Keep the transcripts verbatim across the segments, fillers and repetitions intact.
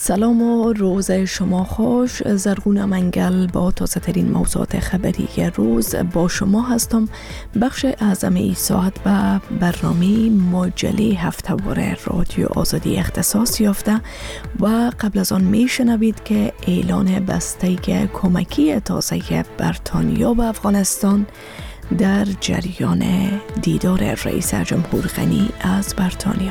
سلام و روز شما خوش. زرغون منگل با تازه ترین موضوعات خبری روز با شما هستم. بخش اعظم ای ساعت و برنامه مجله هفته‌واره رادیو آزادی اختصاص یافته و قبل از آن می شنوید که اعلان بسته کمکی تازه بریتانیا به افغانستان در جریان دیدار رئیس جمهور غنی از بریتانیا.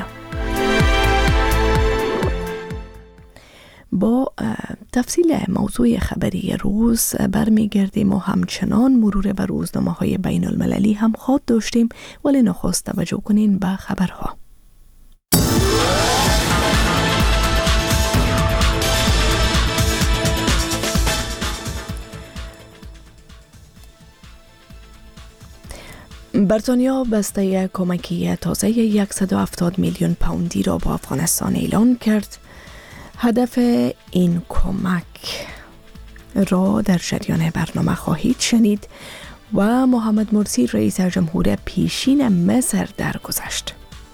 با تفصیل موضوع خبری روز برمیگردیم و همچنان مرور بر روزنامه‌های بین المللی هم خواهد داشتیم، ولی نخست توجه کنین به خبرها. بریتانیا بسته کمکی تازه صد و هفتاد میلیون پوندی را با افغانستان اعلان کرد. هدف این کمک را در جریان برنامه خواهید شنید و محمد مرسی رئیس جمهور پیشین مصر درگذشت.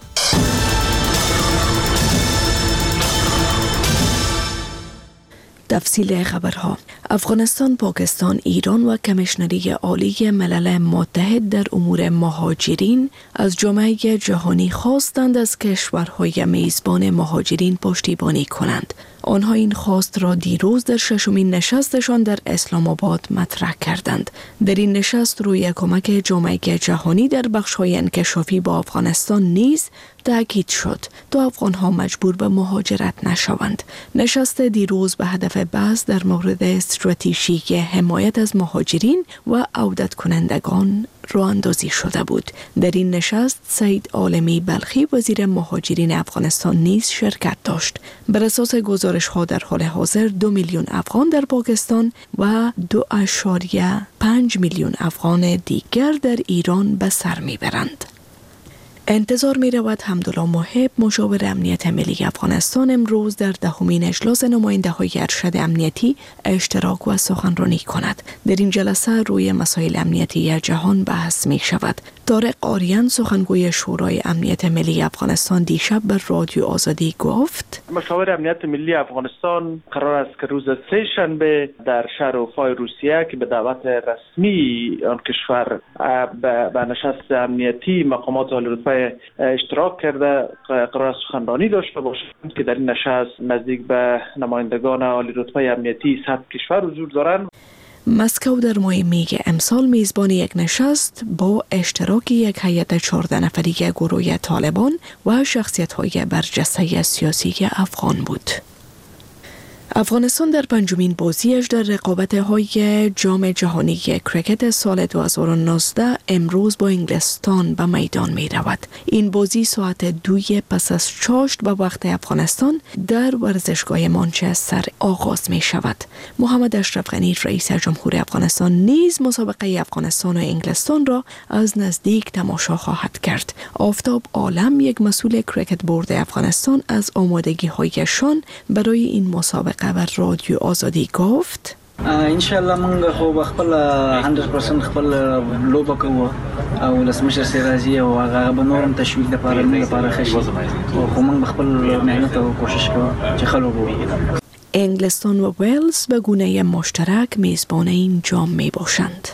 تفصیل خبرها. افغانستان، پاکستان، ایران و کمیشنری عالی ملل متحد در امور مهاجرین از جامعه جهانی خواستند از کشورهای میزبان مهاجرین پشتیبانی کنند. آنها این خواست را دیروز در ششمین نشستشان در اسلام آباد مطرح کردند. در این نشست روی کمک جامعه جهانی در بخش‌های انکشافی با افغانستان نیز تاکید شد تا افغان‌ها مجبور به مهاجرت نشوند. نشست دیروز به هدف بحث در مورد استراتژی حمایت از مهاجرین و عودت کنندگان راه اندازی شده بود. در این نشست سید عالمی بلخی وزیر مهاجرین افغانستان نیز شرکت داشت. بر اساس گزارش ها در حال حاضر دو میلیون افغان در پاکستان و دو اشاریه پنج میلیون افغان دیگر در ایران به سر میبرند. انتظار می رود حمدالله محب مشاور امنیت ملی افغانستان امروز در دهمین اجلاس نماینده های ارشد امنیتی اشتراک و سخنرانی کند. در این جلسه روی مسائل امنیتی جهان بحث می شود. طارق آریان سخنگوی شورای امنیت ملی افغانستان دیشب به رادیو آزادی گفت: مشاور امنیت ملی افغانستان قرار است که روز سه شنبه در شهر اوفای روسیه که به دعوت رسمی آن کشور به نشست امنیتی مقامات عالی رتبه اشتراک کرده قرار سخنرانی داشته باشند که در این نشست نزدیک به نمایندگان عالی رتبه امنیتی صد کشور حضور دارند. مسکو در ماه می امسال میزبان یک نشست با اشتراک یک هیئت چهارده نفری گروه طالبان و شخصیت‌های برجسته سیاسی افغان بود. افغانستان در پنجمین بازیش در رقابت‌های جام جهانی کرکت سال دو هزار و نوزده امروز با انگلستان به میدان می رود. این بازی ساعت دوی پس از چاشت به وقت افغانستان در ورزشگاه منچستر آغاز می شود. محمد اشرف غنی رئیس جمهور افغانستان نیز مسابقه افغانستان و انگلستان را از نزدیک تماشا خواهد کرد. آفتاب عالم یک مسئول کرکت بورد افغانستان از آمادگی‌هایشان برای این مسابقه و رادیو آزادی گفت: انشاءالله موږ خو خپل صد درصد خپل لوبه کوو او لسمشر سیرازی او هغه به نورم تشویق لپاره موږ لپاره خشي خو موږ خپل مهنت او کوشش کوو چې خلک وو. انگلستان و ویلز به گونه مشترک میزبان این جام می باشند.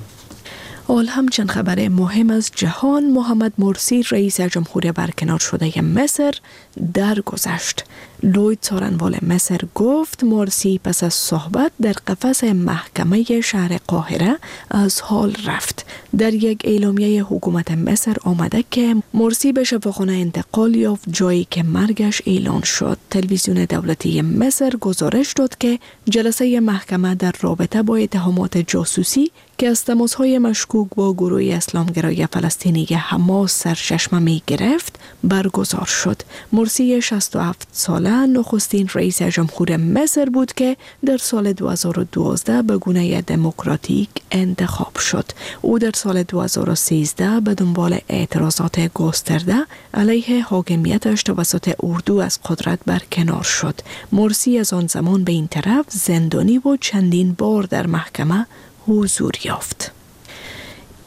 حال همچنین خبر مهم از جهان. محمد مرسی رئیس جمهور برکنار شده مصر درگذشت. لوید سارنوال مصر گفت مرسی پس از صحبت در قفس محکمه شهر قاهره از حال رفت. در یک اعلامیه حکومت مصر آمده که مرسی به شفاخانه انتقال یافت، جایی که مرگش اعلان شد. تلویزیون دولتی مصر گزارش داد که جلسه محکمه در رابطه با اتهامات جاسوسی که از تماس‌های مشکوک با گروه اسلامگرای فلسطینی حماس سرچشمه می گرفت برگزار شد. مرسی شصت و هفت ساله نخستین رئیس جمهور مصر بود که در سال دو هزار و دوازده به گونه دموکراتیک انتخاب شد. او در سال دو هزار و سیزده به دنبال اعتراضات گسترده علیه حاکمیتش توسط اردو از قدرت برکنار شد. مرسی از آن زمان به این طرف زندانی و چندین بار در محکمه حضور یافت.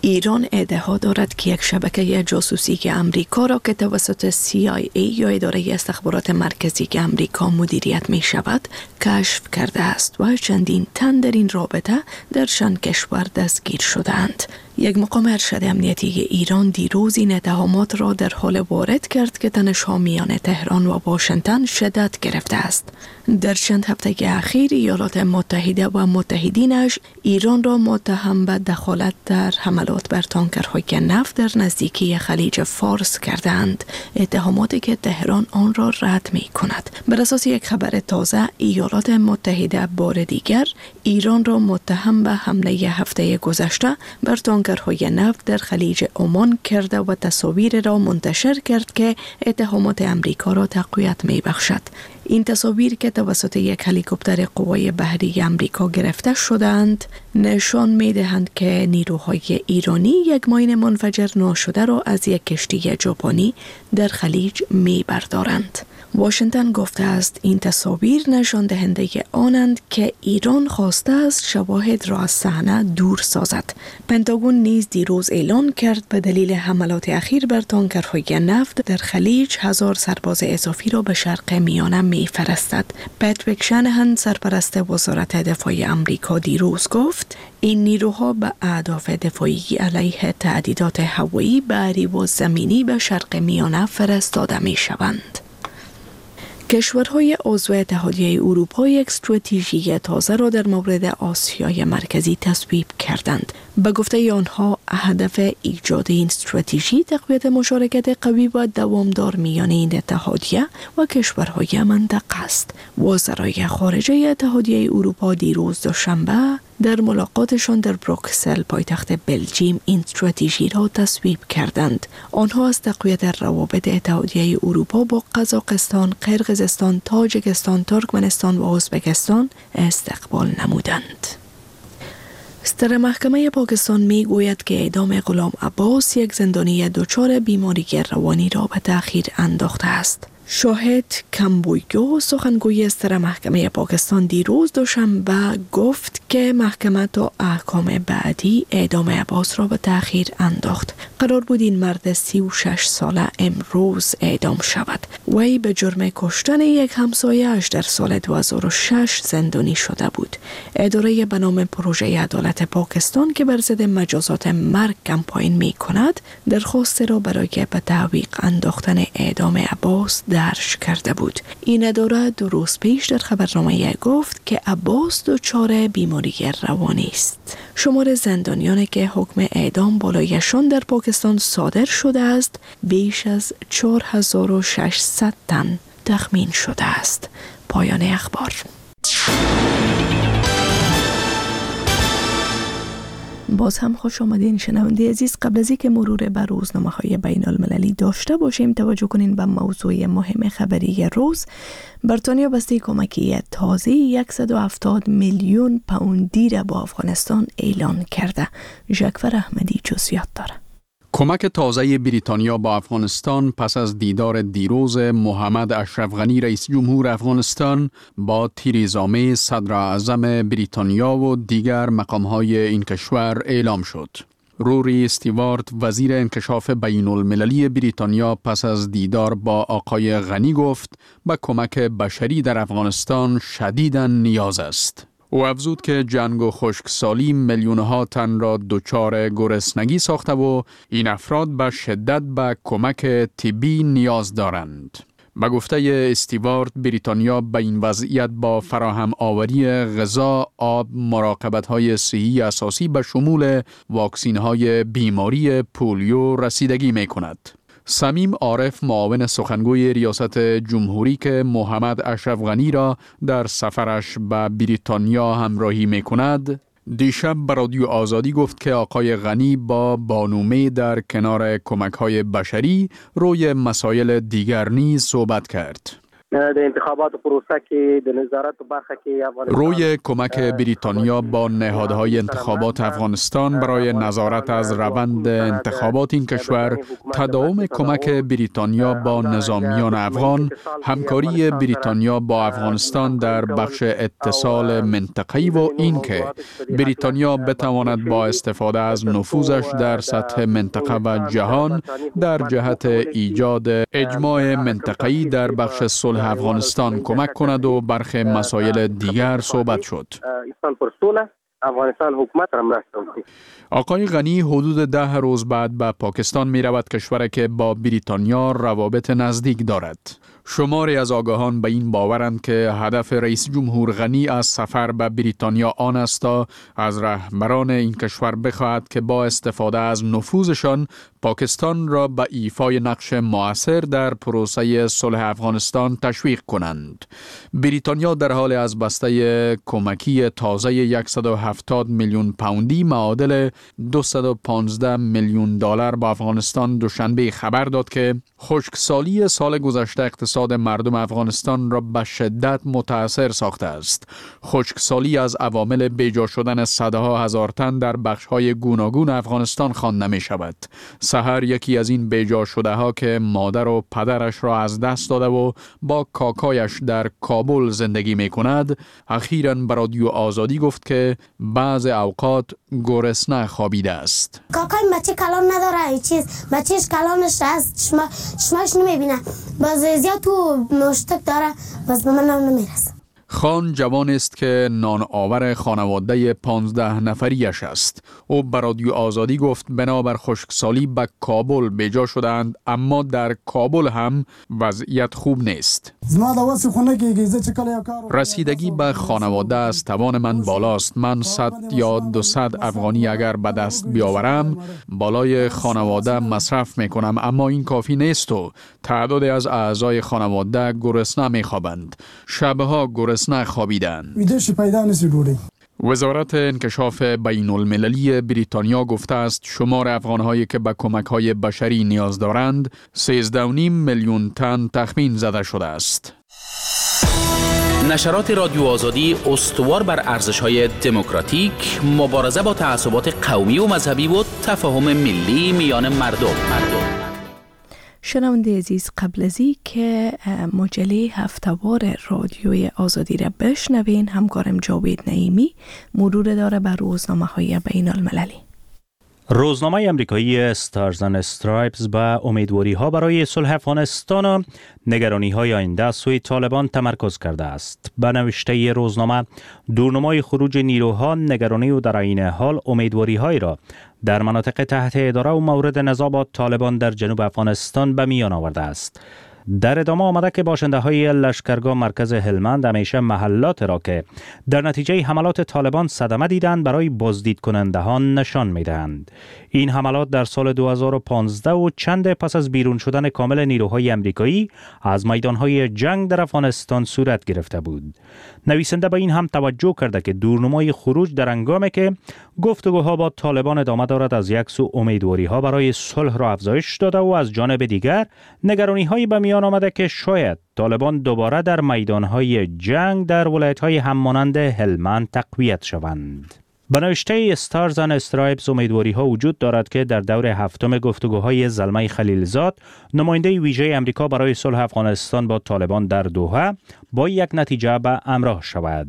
ایران ادعا دارد که یک شبکه جاسوسی که امریکا را که توسط سی آی ای یا اداره استخبارات مرکزی که امریکا مدیریت می شود کشف کرده است و چندین تن در این رابطه در شان کشور دستگیر شدند. یک مقام ارشد امنیتی ایران دیروز این اتهامات را در حال وارد کرد که تنش‌ها میان تهران و واشنگتن شدت گرفته است. در چند هفته اخیر ایالات متحده و متحدینش ایران را متهم به دخالت در حملات بر تانکرهای نفت در نزدیکی خلیج فارس کردند، اتهاماتی که تهران آن را رد می کند. بر اساس یک خبر تازه، ایالات متحده بار دیگر ایران را متهم به حمله هفته گذشته بر تانکرهای نفت در خلیج عمان کرده و تصاویر را منتشر کرد که اتهامات امریکا را تقویت می بخشد. این تصاویر که توسط یک هلیکوپتر قوای بحری امریکا گرفته شدند نشان می دهند که نیروهای ایرانی یک ماین منفجر ناشده را از یک کشتی ژاپنی در خلیج می بردارند. واشنگتن گفته است این تصاویر نشان دهنده آنند که ایران خواسته است شواهد را از صحنه دور سازد. پنتاگون نیز دیروز اعلان کرد به دلیل حملات اخیر بر تانکرهای نفت در خلیج هزار سرباز اضافی را به شرق میانه می‌فرستد. پاتریک شانهان سرپرست وزارت دفاع آمریکا دیروز گفت این نیروها به اهداف دفاعی علیه تهدیدات هوایی، بحری و زمینی به شرق میانه فرستاده می‌شوند. کشورهای عضو اتحادیه اروپا یک استراتژی تازه را در مورد آسیای مرکزی تصویب کردند. به گفته آنها هدف ایجاد این استراتژی تقویت مشارکت قوی و دوامدار میان این اتحادیه و کشورهای منطقه است. وزرای خارجه اتحادیه اروپا دیروز دوشنبه در ملاقاتشان در بروکسل پایتخت بلژیم این استراتژی را تصویب کردند. آنها از تقویت روابط اتحادیه اروپا با قزاقستان، قرقیزستان، تاجیکستان، ترکمنستان و ازبکستان استقبال نمودند. ستر محکمه پاکستان می گوید که اعدام غلام عباس، یک زندانی دچار بیماری روانی را به تأخیر انداخته است. شاهد کمبویگو سخنگوی ستر محکمه پاکستان دیروز دوشنبه گفت که محکمه تا احکام بعدی اعدام عباس را به تأخیر انداخت. قرار بود این مرد سی و شش ساله امروز اعدام شود. وی به جرم کشتن یک همسایه‌اش در سال دو هزار و شش زندانی شده بود. اداره به نام پروژه عدالت پاکستان که بر ضد مجازات مرگ کمپاین می کند درخواست را برای به تعویق انداختن اعدام عباس درج کرده بود. این اداره دو روز پیش در خبرنامه گفت که عباس دچار بیماری روانی است. شمار زندانیانی که حکم اعدام بالایشان در پاکستان صادر شده است بیش از چهار هزار و ششصد تن تخمین شده است. پایان اخبار. باز هم خوش آمدین شنونده عزیز. قبل از اینکه مرور بر روزنامه‌های بین المللی داشته باشیم توجه کنین به موضوع مهم خبری روز. بریتانیا بسته کمکی تازه صد و هفتاد میلیون پوندی را با افغانستان اعلان کرده. ژکفر احمدی جزئیات داره. کمک تازه بریتانیا با افغانستان پس از دیدار دیروز محمد اشرف غنی رئیس جمهور افغانستان با تریزا می صدر اعظم بریتانیا و دیگر مقام‌های این کشور اعلام شد. روری استیوارت وزیر انکشاف بین المللی بریتانیا پس از دیدار با آقای غنی گفت به کمک بشری در افغانستان شدیداً نیاز است. او افزود که جنگ و خشکسالی میلیون‌ها تن را دچار گرسنگی ساخته و این افراد به شدت به کمک طبی نیاز دارند. به گفته استیوارت، بریتانیا به این وضعیت با فراهم آوری غذا، آب، مراقبت‌های صحی اساسی به شمول واکسین‌های بیماری پولیو رسیدگی می‌کند. سمیم عارف معاون سخنگوی ریاست جمهوری که محمد اشرف غنی را در سفرش به بریتانیا همراهی می کند، دیشب به رادیو آزادی گفت که آقای غنی با بانو می در کنار کمک‌های بشری روی مسائل دیگر نیز صحبت کرد. د انتخابات پروسه کې د نظارت برخه کې افغانستان روی کمک بریتانیا با نهادهای انتخابات افغانستان برای نظارت از روند انتخابات این کشور، تداوم کمک بریتانیا با نظامیان افغان، همکاری بریتانیا با افغانستان در بخش اتصال منطقه‌ای و اینکه بریتانیا بتواند با استفاده از نفوذش در سطح منطقه و جهان در جهت ایجاد اجماع منطقه‌ای در بخش صلح افغانستان کمک کند و برخی مسائل دیگر صحبت شد. افغانستان حکومت را مرسته وکړي. آقای غنی حدود ده روز بعد به پاکستان می رود، کشوری که با بریتانیا روابط نزدیک دارد. شماری از آگاهان به این باورند که هدف رئیس جمهور غنی از سفر به بریتانیا آن است تا از رهبران این کشور بخواهد که با استفاده از نفوذشان پاکستان را به ایفای نقش مؤثر در پروسه صلح افغانستان تشویق کنند. بریتانیا در حال از بسته کمکی تازه صد و هفتاد میلیون پوندی معادل دویست و پانزده میلیون دلار به افغانستان دوشنبه خبر داد که خشکسالی سال گذشته اقتصاد مردم افغانستان را به شدت متاثر ساخته است. خشکسالی از عوامل بیجا شدن صدها هزار تن در بخش‌های گوناگون افغانستان خوانده می شود. سحر یکی از این بیجا شده ها که مادر و پدرش را از دست داده و با کاکایش در کابل زندگی می کند، اخیراً به رادیو آزادی گفت که بعض اوقات گرسنه خوابیده است. کاکای بچه کلام نداره، هیچ چیز بچهش کلامش هست، شما شماش نمیبینه، باز زیاد تو مشتک داره، باز به من نمیرسه. خان جوان است که نان آور خانواده پانزده نفریش است. او به رادیو آزادی گفت بنابر خشکسالی به کابل بیجا شدند، اما در کابل هم وضعیت خوب نیست. رسیدگی به خانواده از توان من بالاست. من صد یا دوصد افغانی اگر به دست بیاورم بالای خانواده مصرف میکنم، اما این کافی نیست و تعدادی از اعضای خانواده گرسنه میخوابند. شبها گرسنه خوابیدند. وزارت انکشاف بین المللی بریتانیا گفته است شمار افغانهایی که به کمک‌های بشری نیاز دارند سیزده و نیم میلیون تن تخمین زده شده است. نشرات رادیو آزادی استوار بر ارزش‌های دموکراتیک، مبارزه با تعصبات قومی و مذهبی و تفاهم ملی میان مردم. مردم. شنونده عزیز، قبل از این که مجله هفته‌وار رادیوی آزادی را بشنوین، همکارم جاوید نعیمی مرور داره بر روزنامه‌های بین المللی. روزنامه امریکایی استارز اند استرایپز به امیدواری‌ها برای صلح افغانستان و نگرانی‌های آینده سوی طالبان تمرکز کرده است. به نوشته روزنامه، دورنمای خروج نیروها نگرانی و در عین حال امیدواری‌هایی را در مناطق تحت اداره و مورد نزاع با طالبان در جنوب افغانستان به میان آورده است. در ادامه آمده که باشنده‌های لشکرگاه مرکز هلمند همیشه محلات را که در نتیجه حملات طالبان صدمه دیدند برای بازدید کننده ها نشان می‌دهند. این حملات در سال دو هزار و پانزده و چند پس از بیرون شدن کامل نیروهای امریکایی از میدانهای جنگ در افغانستان صورت گرفته بود. نویسنده به این هم توجه کرده که دورنمای خروج در هنگامی که گفتگوها با طالبان ادامه دارد از یک سو امیدواری‌ها برای صلح را افزایش داده و از جانب دیگر نگرانی‌های به میان آمده که شاید طالبان دوباره در میدانهای جنگ در ولایت‌های هممانند هلمند تقویت شوند. به نوشته استارز اند استرایپز امیدواری‌ها وجود دارد که در دور هفتم گفتگوهای زلمه خلیلزاد، نماینده ویژه امریکا برای صلح افغانستان با طالبان در دوحه، با یک نتیجه به همراه شود.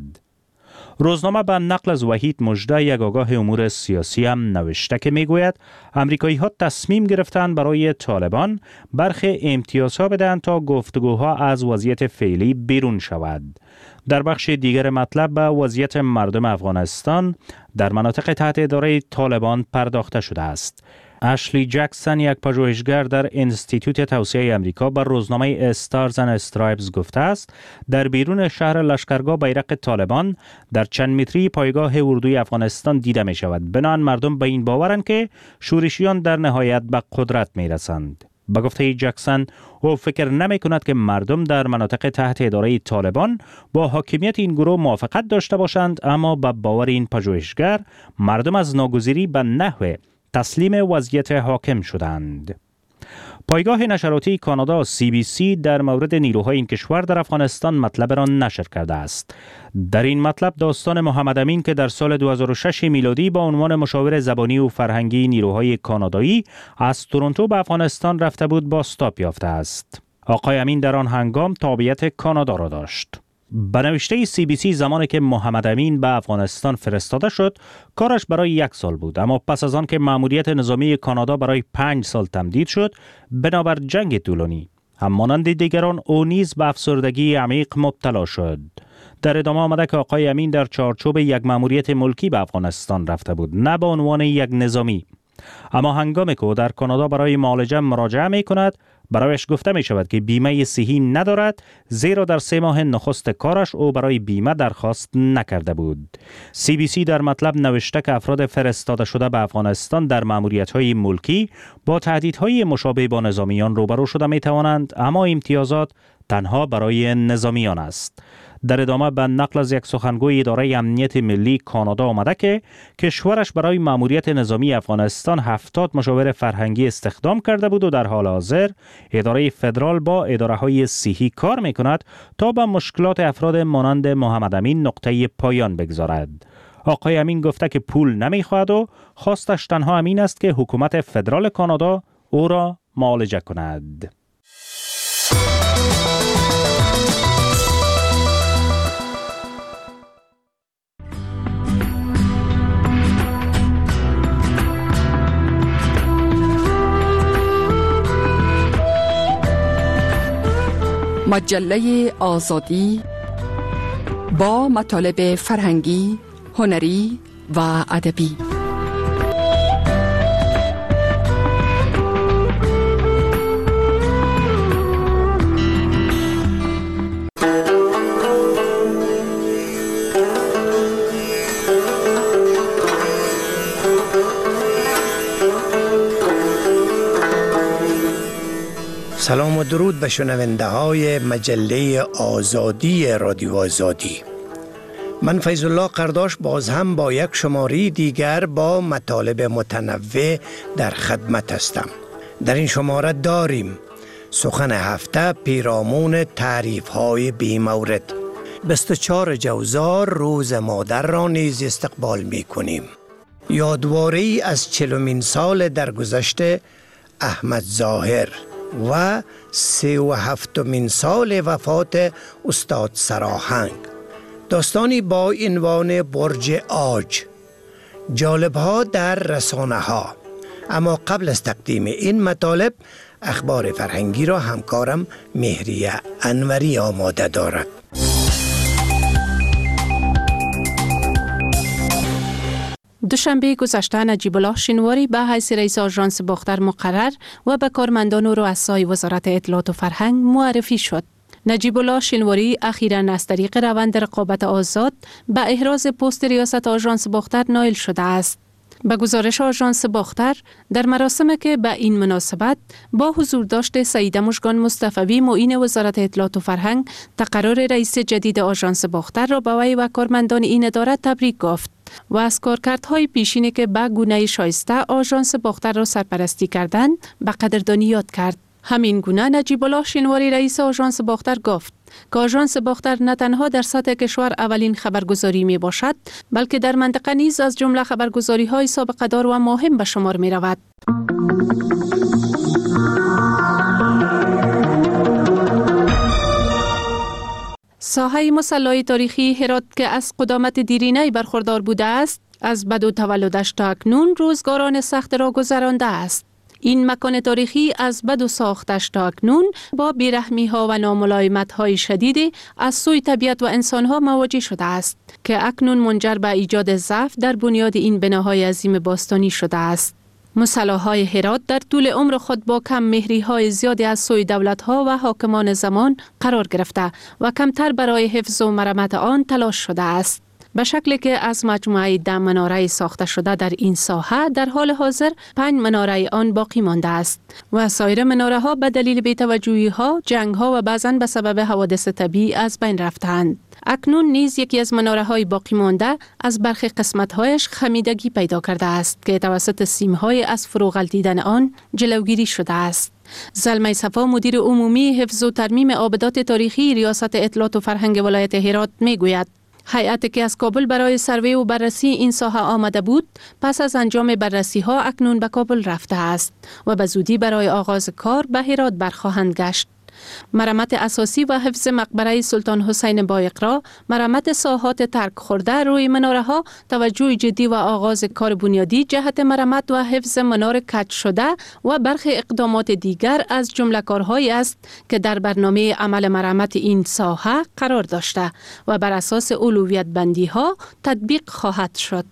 روزنامه به نقل از وحید مژده، یک آگاه امور سیاسی، هم نوشته که میگوید امریکایی ها تصمیم گرفتند برای طالبان برخی امتیازها بدهند تا گفتگوها از وضعیت فعلی بیرون شود. در بخش دیگر مطلب به وضعیت مردم افغانستان در مناطق تحت اداره طالبان پرداخته شده است. اشلی جکسون، یک پژوهشگر در انستیتوت توسعه امریکا، بر روزنامه استارز اند استرایپز گفته است در بیرون شهر لشکرگاه بیرق طالبان در چند متری پایگاه اردوی افغانستان دیده می شود. بنابراین مردم به این باورند که شورشیان در نهایت به قدرت می رسند. با گفته جکسون، او فکر نمی کند که مردم در مناطق تحت اداره طالبان با حاکمیت این گروه موافقت داشته باشند، اما به باور این پژوهشگر مردم از ناگزیری به نحو تسلیم وضعیت حاکم شدند. پایگاه نشراتی کانادا سی بی سی در مورد نیروهای این کشور در افغانستان مطلب را نشر کرده است. در این مطلب داستان محمد امین که در سال دو هزار و شش میلادی با عنوان مشاور زبانی و فرهنگی نیروهای کانادایی از تورنتو به افغانستان رفته بود بازتاب یافته است. آقای امین در آن هنگام تابعیت کانادا را داشت. به نوشته سی بی سی زمانی که محمد امین به افغانستان فرستاده شد کارش برای یک سال بود، اما پس از آن که مأموریت نظامی کانادا برای پنج سال تمدید شد بنابر جنگ طولانی همانند دیگران او نیز به افسردگی عمیق مبتلا شد. در ادامه آمده که آقای امین در چارچوب یک مأموریت ملکی به افغانستان رفته بود، نه به عنوان یک نظامی. اما هنگامی که او در کانادا برای معالجه مراجعه می کند برایش گفته می شود که بیمه صحی ندارد، زیرا در سه ماه نخست کارش او برای بیمه درخواست نکرده بود. سی بی سی در مطلب نوشته که افراد فرستاده شده به افغانستان در مأموریت‌های ملکی با تهدیدهای مشابه با نظامیان روبرو شده می توانند، اما امتیازات تنها برای نظامیان است. در ادامه به نقل از یک سخنگوی اداره امنیت ملی کانادا آمده که کشورش برای مأموریت نظامی افغانستان هفتاد مشاور فرهنگی استخدام کرده بود و در حال حاضر اداره فدرال با اداره های صحی کار می کند تا به مشکلات افراد مانند محمد امین نقطه پایان بگذارد. آقای امین گفته که پول نمی خواهد و خواستش تنها امین است که حکومت فدرال کانادا او را معالجه کند. مجله آزادی با مطالب فرهنگی، هنری و ادبی. سلام و درود به شنونده های مجله آزادی رادیو آزادی. من فیض الله قرداش باز هم با یک شماره دیگر با مطالب متنوع در خدمت هستم. در این شماره داریم سخن هفته پیرامون تعریف های بی مورد. بیست و چهارم جوزار روز مادر را نیز استقبال می کنیم. یادواری از چهلمین سال درگذشت احمد ظاهر و سی و هفتمین سال وفات استاد سراهنگ. داستانی با عنوان برج عاج. جالب‌ها در رسانه ها. اما قبل از تقدیم این مطالب اخبار فرهنگی را همکارم مهریه انوری آماده دارد. دوشنبه گذشته نجیب الله شینواری به حیث رئیس آژانس باختر مقرر و به کارمندان و رؤسای وزارت اطلاعات و فرهنگ معرفی شد. نجیب الله شینواری اخیراً از طریق روند رقابت آزاد به احراز پست ریاست آژانس باختر نائل شده است. به گزارش آژانس باختر در مراسمی که به این مناسبت با حضور داشت سعیده مژگان مصطفی معین وزارت اطلاعات و فرهنگ تقرر رئیس جدید آژانس باختر را به وی و کارمندان این اداره تبریک گفت و از کارکردهای پیشینی که به گونه شایسته آژانس باختر را سرپرستی کردند به قدردانی یاد کرد. همین گونه نجیب الله شینواری رئیس آژانس باختر گفت که آژانس باختر نه تنها در سطح کشور اولین خبرگزاری می باشد بلکه در منطقه نیز از جمله خبرگزاری های سابقه دار و مهم به شمار می رود. ساحه مسلح تاریخی هرات که از قدامت دیرینه برخوردار بوده است از بدو تولدش تا اکنون روزگاران سخت را گذرانده است. این مکان تاریخی از بد و ساختش تا اکنون با بیرحمی ها و ناملایمت های شدیدی از سوی طبیعت و انسان ها مواجه شده است که اکنون منجر به ایجاد ضعف در بنیاد این بناهای عظیم باستانی شده است. مسلح‌های هرات در طول عمر خود با کم مهری های زیادی از سوی دولت ها و حاکمان زمان قرار گرفته و کمتر برای حفظ و مرمت آن تلاش شده است. به شکلی که از مجموعه ده مناره ساخته شده در این ساحه در حال حاضر پنج مناره آن باقی مانده است و سایر مناره ها به دلیل بی‌توجهی ها، جنگ ها و بعضاً به سبب حوادث طبیعی از بین رفتند. اکنون نیز یکی از مناره های باقی مانده از برخی قسمت هایش خمیدگی پیدا کرده است که توسط سیم های از فروغلطیدن آن جلوگیری شده است. زلمه صفا مدیر عمومی حفظ و ترمیم آبدات تاریخی ریاست اطلاعات و فرهنگ ولایت هرات می گوید هیئتی که از کابل برای سروی و بررسی این ساحه آمده بود پس از انجام بررسی ها اکنون به کابل رفته است و به زودی برای آغاز کار به هرات برخواهند گشت. مرمت اساسی و حفظ مقبره سلطان حسین بایقرا، مرمت ساحات ترک خورده روی مناره ها، توجه جدی و آغاز کار بنیادی جهت مرمت و حفظ منار کج شده و برخی اقدامات دیگر از جمله کارهایی است که در برنامه عمل مرمت این ساحه قرار داشته و بر اساس اولویت بندی ها تطبیق خواهد شد.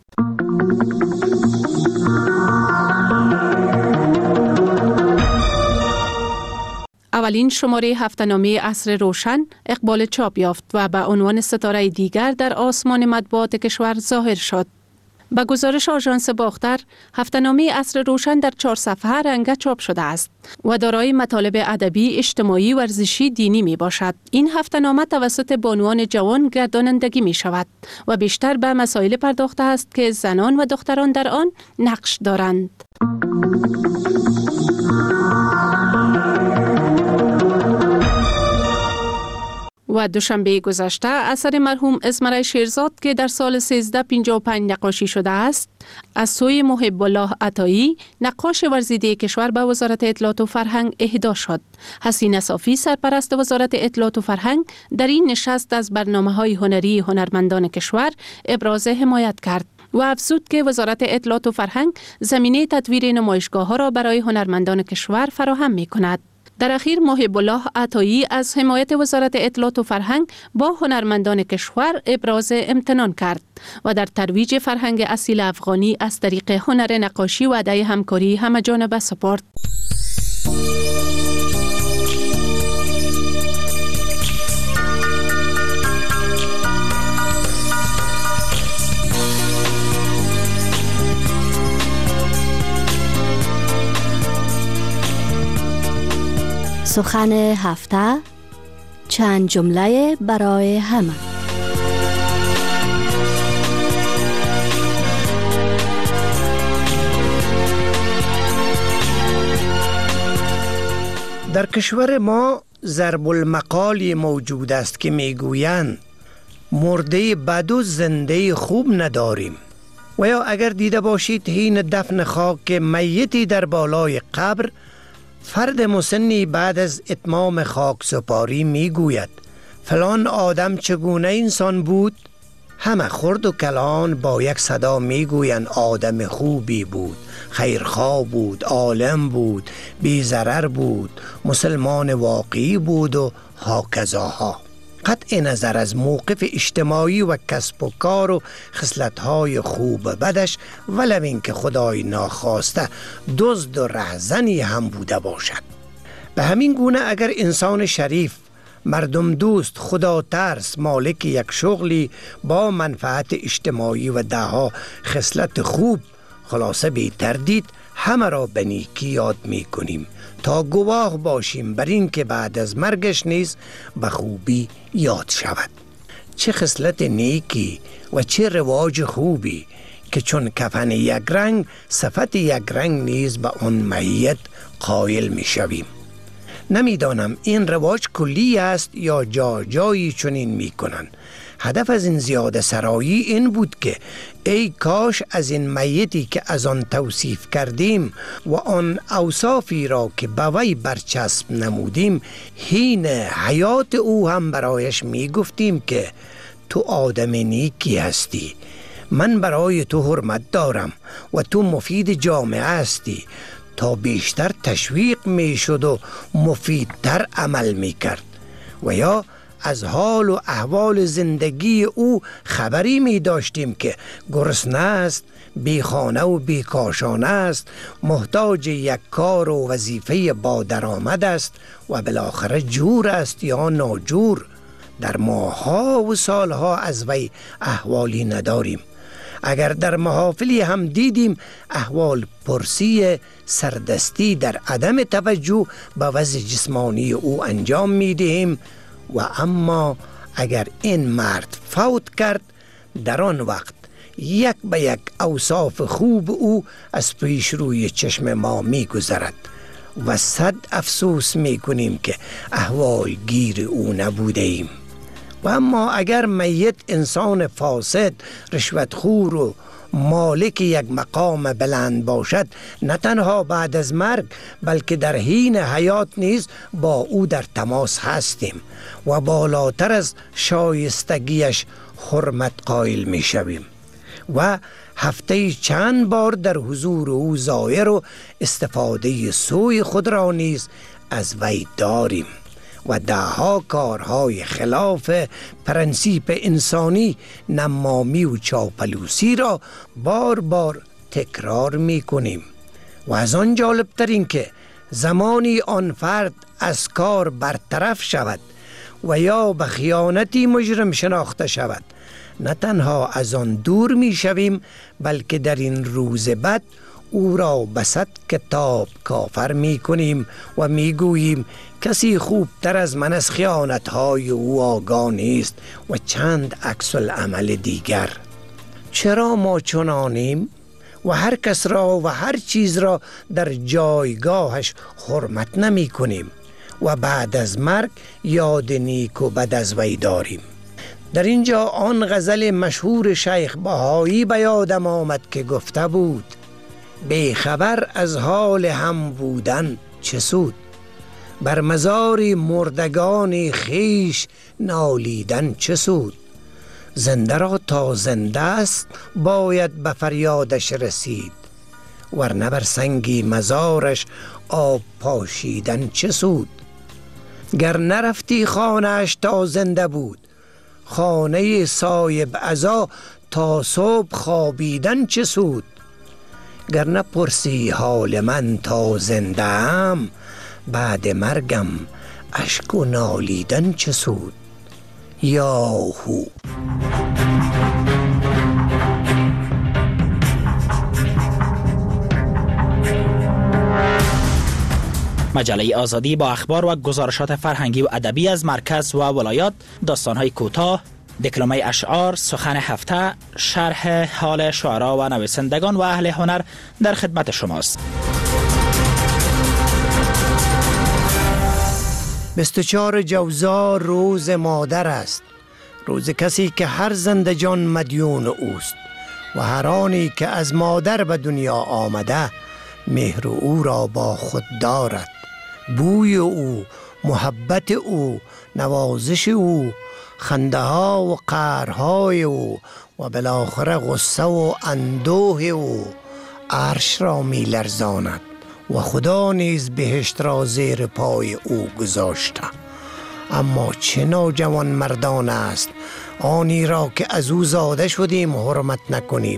اولین شماره هفته‌نامه عصر روشن اقبال چاپ یافت و به عنوان ستاره دیگر در آسمان مطبوعات کشور ظاهر شد. به گزارش آژانس باختر، هفته‌نامه عصر روشن در چهار صفحه رنگه چاپ شده است و دارای مطالب ادبی، اجتماعی، ورزشی، دینی می باشد. این هفته‌نامه توسط بانوان جوان گردانندگی می شود و بیشتر به مسائل پرداخته است که زنان و دختران در آن نقش دارند. و دوشنبه گذشته اثر مرحوم اسمرای شیرزاد که در سال سیزده پنجاه و پنج نقاشی شده است از سوی محب الله عطایی نقاش ورزیده کشور به وزارت اطلاعات و فرهنگ اهدا شد. حسین صافی سرپرست وزارت اطلاعات و فرهنگ در این نشست از برنامه‌های هنری هنرمندان کشور ابراز حمایت کرد و افزود که وزارت اطلاعات و فرهنگ زمینه تدویر نمایشگاه‌ها را برای هنرمندان کشور فراهم می‌کند. در اخیر محب الله عطایی از حمایت وزارت اطلاعات و فرهنگ با هنرمندان کشور ابراز امتنان کرد و در ترویج فرهنگ اصیل افغانی از طریق هنر نقاشی وعده همکاری همه‌جانبه سپرد. سخن هفته، چند جمله برای همه. در کشور ما ضرب المقالی موجود است که میگویند مرده بد و زنده خوب نداریم. و یا اگر دیده باشید حین دفن خاک میتی در بالای قبر، فرد مسنی بعد از اتمام خاک سپاری می گوید فلان آدم چگونه انسان بود؟ همه خرد و کلان با یک صدا می گویند آدم خوبی بود، خیرخواه بود، عالم بود، بی ضرر بود، مسلمان واقعی بود و هاکذاها. قطع نظر از موقف اجتماعی و کسب و کار و خصلت‌های خوب و بدش، ولو اینکه خدای ناخواسته دزد و رهزنی هم بوده باشد. به همین گونه اگر انسان شریف، مردم دوست، خدا ترس، مالک یک شغلی با منفعت اجتماعی و دهها خصلت خوب، خلاصه بی تردید همه را به نیکی یاد می کنیم تا گواه باشیم بر این که بعد از مرگش نیز به خوبی یاد شود. چه خصلت نیکی و چه رواج خوبی که چون کفن یک رنگ، صفت یک رنگ نیز به آن میت قائل می شویم. نمیدانم این رواج کلی است یا جا جایی چنین می کنند. هدف از این زیاده سرایی این بود که ای کاش از این میتی که از آن توصیف کردیم و آن اوصافی را که به وی برچسب نمودیم، حین حیات او هم برایش می گفتیم که تو آدم نیکی هستی، من برای تو حرمت دارم و تو مفید جامعه هستی، تا بیشتر تشویق می شد و مفیدتر عمل می کرد. و یا از حال و احوال زندگی او خبری می داشتیم که گرسنه است، بی خانه و بی کاشانه است، محتاج یک کار و وظیفه با درآمد است و بالاخره جور است یا ناجور. در ماه‌ها و سالها از وی احوالی نداریم. اگر در محافلی هم دیدیم احوال پرسی سردستی در عدم توجه به وضع جسمانی او انجام می دهیم و اما اگر این مرد فوت کرد، در آن وقت یک به یک اوصاف خوب او از پیش روی چشم ما می گذرد و صد افسوس می کنیم که احوال گیر او نبوده ایم. و اما اگر میت انسان فاسد، رشوتخور و مالک یک مقام بلند باشد، نه تنها بعد از مرگ بلکه در حین حیات نیز با او در تماس هستیم و بالاتر از شایستگیش حرمت قائل می شویم و هفته چند بار در حضور او ظاهر و استفاده سوی خود را نیز از وی داریم و دهها کارهای خلاف پرنسیپ انسانی، نمامی و چاپلوسی را بار بار تکرار می کنیم. و از آن جالب تر این که زمانی آن فرد از کار برطرف شود و یا به خیانتی مجرم شناخته شود، نه تنها از آن دور می شویم بلکه در این روز بد او را به صد کتاب کافر می کنیم و می گوییم کسی خوبتر از من از خیانتهای او آگاه نیست و چند عکس العمل دیگر. چرا ما چنانیم و هر کس را و هر چیز را در جایگاهش حرمت نمی کنیم و بعد از مرگ یاد نیک و بد از وی داریم؟ در اینجا آن غزل مشهور شیخ بهایی به یادم آمد که گفته بود: بی خبر از حال هم بودن چه سود، بر مزار مردگان خیش نالیدن چه سود. زنده را تا زنده است باید به فریادش رسید، ورنه بر سنگی مزارش آب پاشیدن چه سود. گر نرفتی خانه‌اش تا زنده بود، خانه صاحب عزا تا صبح خوابیدن چه سود. گر نپرسی حال من تا زنده ام، بعد مرگم اشک و نالیدن چه سود. یاهو. مجله آزادی با اخبار و گزارشات فرهنگی و ادبی از مرکز و ولایات، داستان‌های کوتاه، دکلمه اشعار، سخن هفته، شرح حال شعرا و نویسندگان و اهل هنر در خدمت شماست. بیست و چهار جوزا روز مادر است، روز کسی که هر زنده جان مدیون اوست و هر آنی که از مادر به دنیا آمده مهر او را با خود دارد. بوی او، محبت او، نوازش او، خنده ها و قهرهای او و بالاخره غصه و اندوه او عرش را می لرزاند و خدا نیز بهشت را زیر پای او گذاشته. اما چه نوجوان مردانه است آنی را که از او زاده شدیم حرمت نکنیم،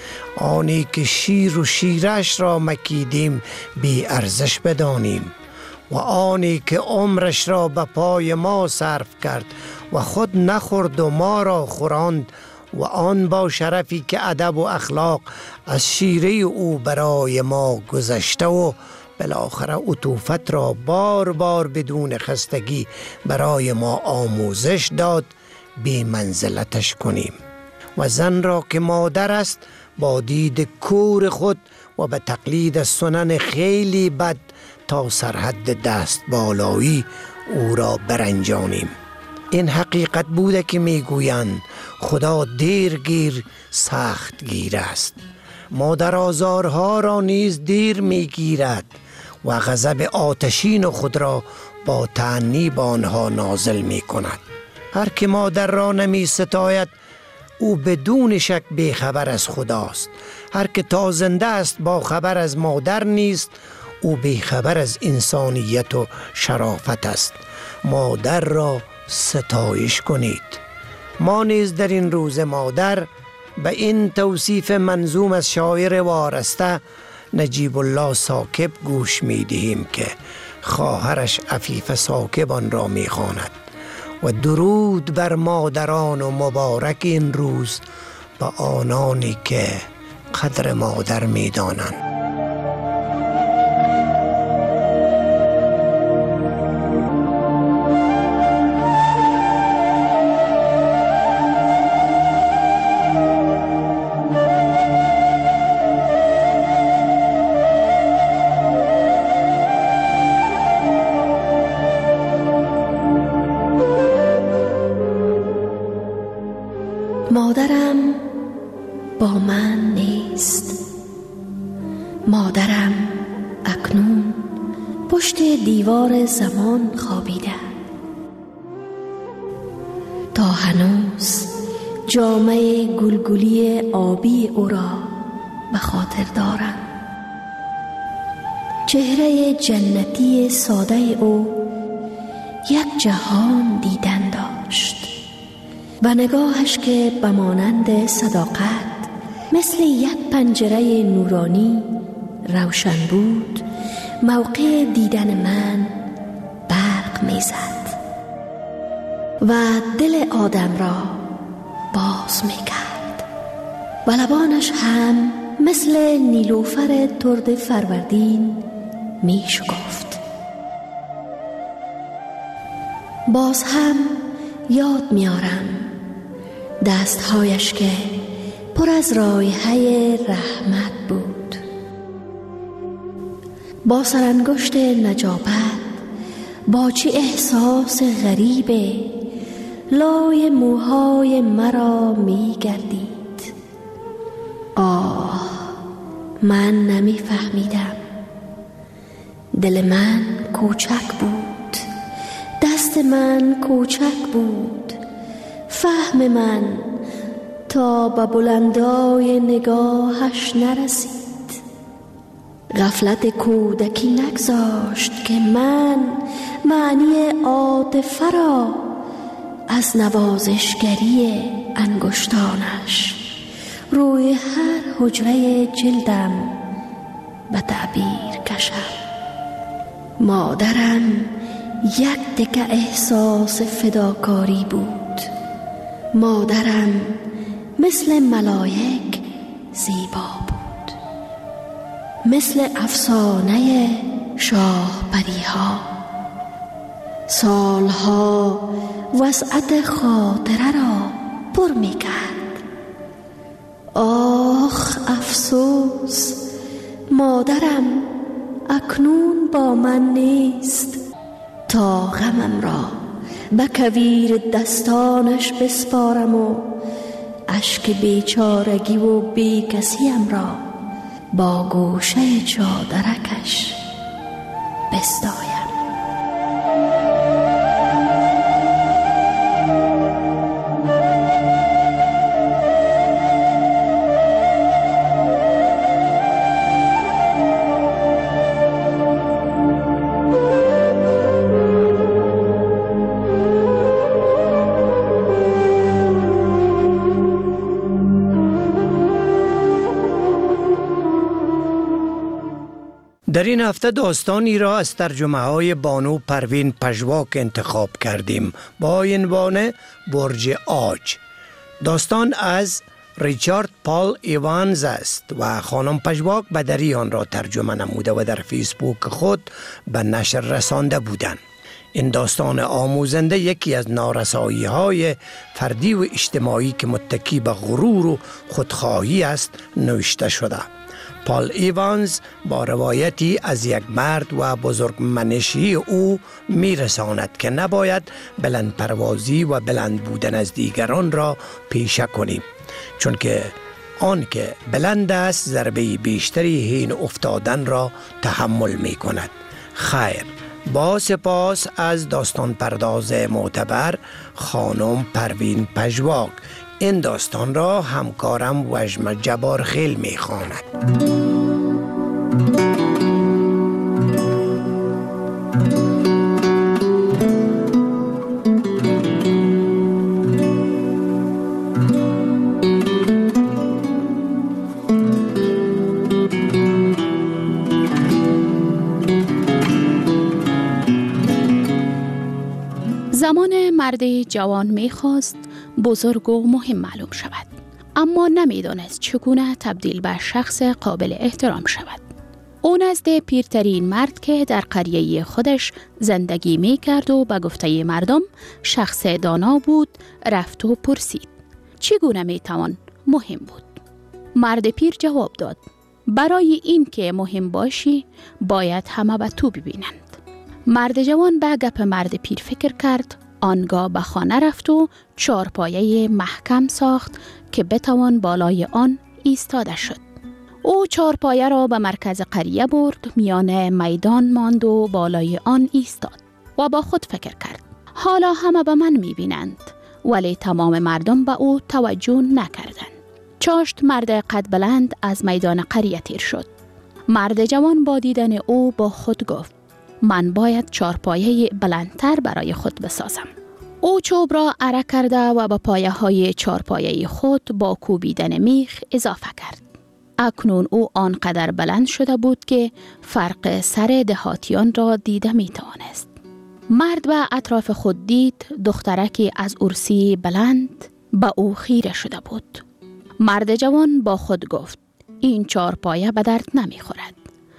آنی که شیر و شیرش را مکیدیم بی ارزش بدانیم، و آنی که عمرش را به پای ما صرف کرد و خود نخورد و ما را خوراند، و آن با شرفی که ادب و اخلاق از شیره او برای ما گذشته و بالاخره عطوفت را بار بار بدون خستگی برای ما آموزش داد، بی منزلتش کنیم. و زن را که مادر است با دید کور خود و به تقلید سنن خیلی بد تا سرحد دست بالایی او را برنجانیم. این حقیقت بوده که میگویند خدا دیرگیر سخت گیر است. مادر آزارها را نیز دیر میگیرد و غضب آتشین خود را با تأنیب آنها نازل می کند. هر که مادر را نمی ستاید او بدون شک بیخبر از خداست. هر که تا زنده است با خبر از مادر نیست، او بیخبر از انسانیت و شرافت است. مادر را ستایش کنید. ما نیز در این روز مادر به این توصیف منظوم از شاعر وارسته نجیب الله ساکب گوش می دهیم که خواهرش عفیف ساکب آن را می خواند: و درود بر مادران و مبارک این روز به آنانی که قدر مادر می دانند. پشت دیوار زمان خوابیده تا هنوز جامه گلگلی آبی او را به خاطر دارم. چهره جنتی ساده او یک جهان دیدن داشت و نگاهش که به مانند صداقت مثل یک پنجره نورانی روشن بود، موقع دیدن من برق میزد و دل آدم را باز میکرد و لبانش هم مثل نیلوفر ترد فروردین میشکفت. باز هم یاد میارم دستهایش که پر از رایحه رحمت بود. با سرانگشت نجابت با چه احساس غریبه لای موهای مرا می گردید. آه، من نمی فهمیدم. دل من کوچک بود، دست من کوچک بود، فهم من تا به بلندای نگاهش نرسید. غفلت کودکی نگذاشت که من معنی عاطفه را از نوازشگری انگشتانش روی هر حجره جلدم به تعبیر کشم. مادرم یک دکه احساس فداکاری بود. مادرم مثل ملائک زیبا بود، مثل افسانه شاه پریها. سالها وسعت خاطره را پر می کرد. آخ افسوس، مادرم اکنون با من نیست تا غمم را به کویر دستانش بسپارم و اشک بیچارگی و بیکسیم را با گوشه چادرکش بستایم. در این هفته داستانی را از ترجمه های بانو پروین پژواک انتخاب کردیم با عنوان برج آج. داستان از ریچارد پال ایوانز است و خانم پژواک بدری آن را ترجمه نموده و در فیسبوک خود به نشر رسانده بودند. این داستان آموزنده یکی از نارسایی های فردی و اجتماعی که متکی به غرور و خودخواهی است نوشته شده. پال ایوانز با روایتی از یک مرد و بزرگمنشی او میرساند که نباید بلند پروازی و بلند بودن از دیگران را پیشه کنیم، چون که آن که بلند است ضربه بیشتری هین افتادن را تحمل می کند. خیر، با سپاس از داستان پرداز معتبر خانم پروین پژواک. این داستان را همکارم وژم جبارخیل می خواند. زمان مرد جوان می‌خواست بزرگ و مهم معلوم شود، اما نمی‌دانست چگونه تبدیل به شخص قابل احترام شود. او نزد پیرترین مرد که در قریه خودش زندگی می‌کرد و به گفته مردم شخص دانا بود رفت و پرسید چگونه می‌توان مهم بود. مرد پیر جواب داد برای این که مهم باشی باید همه به تو ببینند. مرد جوان به گپ مرد پیر فکر کرد، آنگاه به خانه رفت و چارپایه محکم ساخت که بتوان بالای آن ایستاده شد. او چهارپایه را به مرکز قریه برد، میان میدان ماند و بالای آن ایستاد و با خود فکر کرد حالا همه به من میبینند، ولی تمام مردم به او توجه نکردند. چاشت مرد قد بلند از میدان قریه تیر شد. مرد جوان با دیدن او با خود گفت من باید چهارپایه بلندتر برای خود بسازم. او چوب را اره کرده و به پایه های چهارپایه خود با کوبیدن میخ اضافه کرد. اکنون او آنقدر بلند شده بود که فرق سر دهاتیان را دیده می توانست. مرد به اطراف خود دید دخترکی از ارسی بلند به او خیره شده بود. مرد جوان با خود گفت این چهارپایه به درد نمی خورد.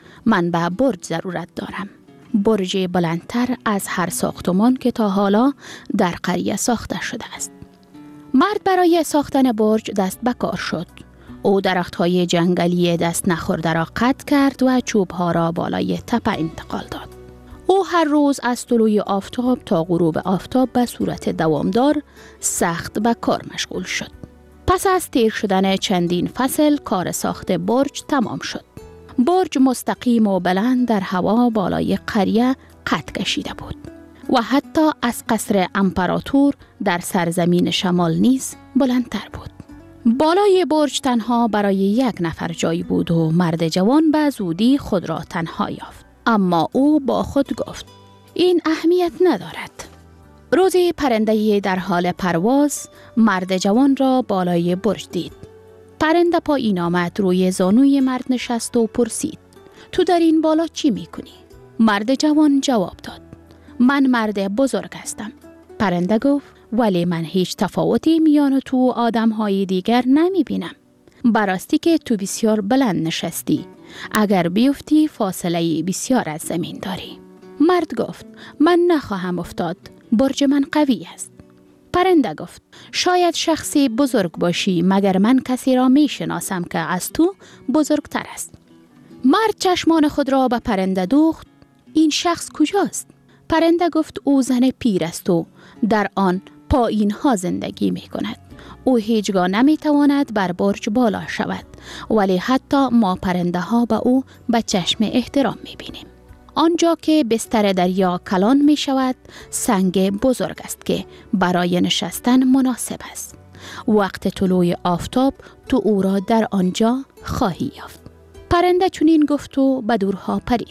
من به برج ضرورت دارم. برج بلندتر از هر ساختمان که تا حالا در قریه ساخته شده است. مرد برای ساختن برج دست به کار شد. او درخت‌های جنگلی دست نخورده را قطع کرد و چوب‌ها را بالای تپه انتقال داد. او هر روز از طلوع آفتاب تا غروب آفتاب به صورت دوامدار سخت به کار مشغول شد. پس از تیر شدن چندین فصل کار ساخت برج تمام شد. برج مستقیم و بلند در هوا بالای قریه قد کشیده بود و حتی از قصر امپراتور در سرزمین شمال نیز بلندتر بود. بالای برج تنها برای یک نفر جای بود و مرد جوان به زودی خود را تنها یافت. اما او با خود گفت این اهمیت ندارد. روزی پرنده در حال پرواز مرد جوان را بالای برج دید. پرنده پایین آمد، روی زانوی مرد نشست و پرسید تو در این بالا چی میکنی؟ مرد جوان جواب داد من مرد بزرگ هستم. پرنده گفت ولی من هیچ تفاوتی میان تو و آدمهای دیگر نمی بینم. براستی که تو بسیار بلند نشستی. اگر بیفتی فاصله بسیار از زمین داری. مرد گفت من نخواهم افتاد. برج من قوی است. پرنده گفت شاید شخصی بزرگ باشی مگر من کسی را می شناسم که از تو بزرگتر است. مرد چشمان خود را به پرنده دوخت این شخص کجاست؟ پرنده گفت او زن پیر است و در آن پایین ها زندگی می کند. او هیچگاه نمی تواند بر برج بالا شود ولی حتی ما پرنده ها به او به چشم احترام می بینیم. آنجا که بستر دریا کلان می شود سنگ بزرگ است که برای نشستن مناسب است. وقت طلوع آفتاب تو او را در آنجا خواهی یافت. پرنده چنین گفت و به دورها پرید.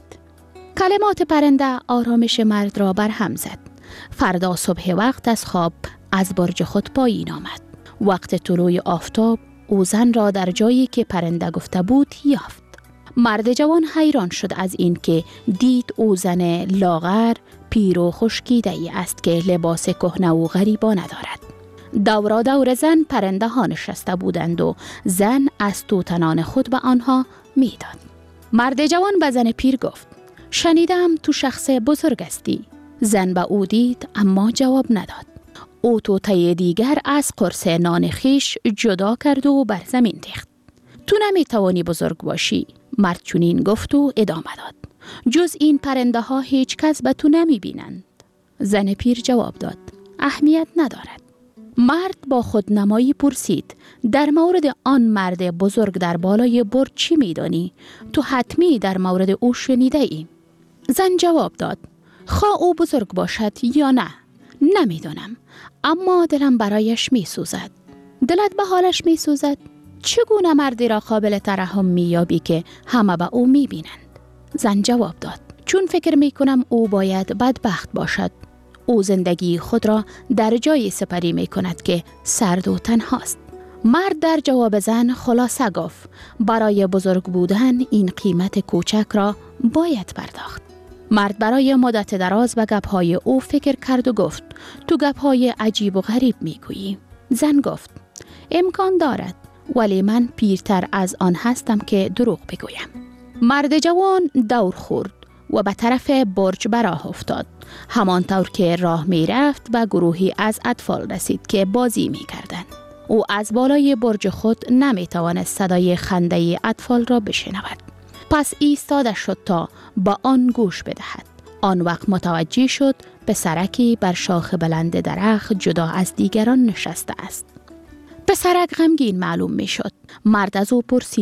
کلمات پرنده آرامش مرد را برهم زد. فردا صبح وقت از خواب از برج خود پایین آمد. وقت طلوع آفتاب او زن را در جایی که پرنده گفته بود یافت. مرد جوان حیران شد از این که دید او زن لاغر پیر و خشکیده ای است که لباس کهنه و غریبانه دارد. دورا دور زن پرنده ها نشسته بودند و زن از توتنان خود به آنها میداد. مرد جوان به زن پیر گفت شنیدم تو شخص بزرگ هستی. زن به او دید اما جواب نداد. او توته دیگر از قرص نان خیش جدا کرد و بر زمین ریخت. تو نمی توانی بزرگ باشی. مرد چنین گفت و ادامه داد. جز این پرنده ها هیچ کس به تو نمی بینند. زن پیر جواب داد اهمیت ندارد. مرد با خود نمایی پرسید در مورد آن مرد بزرگ در بالای برج چی می دانی؟ تو حتمی در مورد او شنیده ای. زن جواب داد خواه او بزرگ باشد یا نه نمیدانم اما دلم برایش می سوزد. دلت به حالش می سوزد؟ چگونه مردی را قابل ترحم می یابی که همه به او می بینند؟ زن جواب داد چون فکر می کنم او باید بدبخت باشد. او زندگی خود را در جای سپری می کند که سرد و تنهاست. مرد در جواب زن خلاصه گفت برای بزرگ بودن این قیمت کوچک را باید پرداخت. مرد برای مدت دراز به گپ‌های او فکر کرد و گفت تو گپ‌های عجیب و غریب میگویی. زن گفت امکان دارد ولی من پیرتر از آن هستم که دروغ بگویم. مرد جوان دور خورد و به طرف برج به راه افتاد. همانطور که راه می رفت به گروهی از اطفال رسید که بازی می کردند. او از بالای برج خود نمی توانست صدای خنده اطفال را بشنود. پس ایستاده شد تا با آن گوش بدهد. آن وقت متوجه شد پسرکی بر شاخ بلند درخت جدا از دیگران نشسته است. پسرک غمگین معلوم می شد. مرد از او پرسید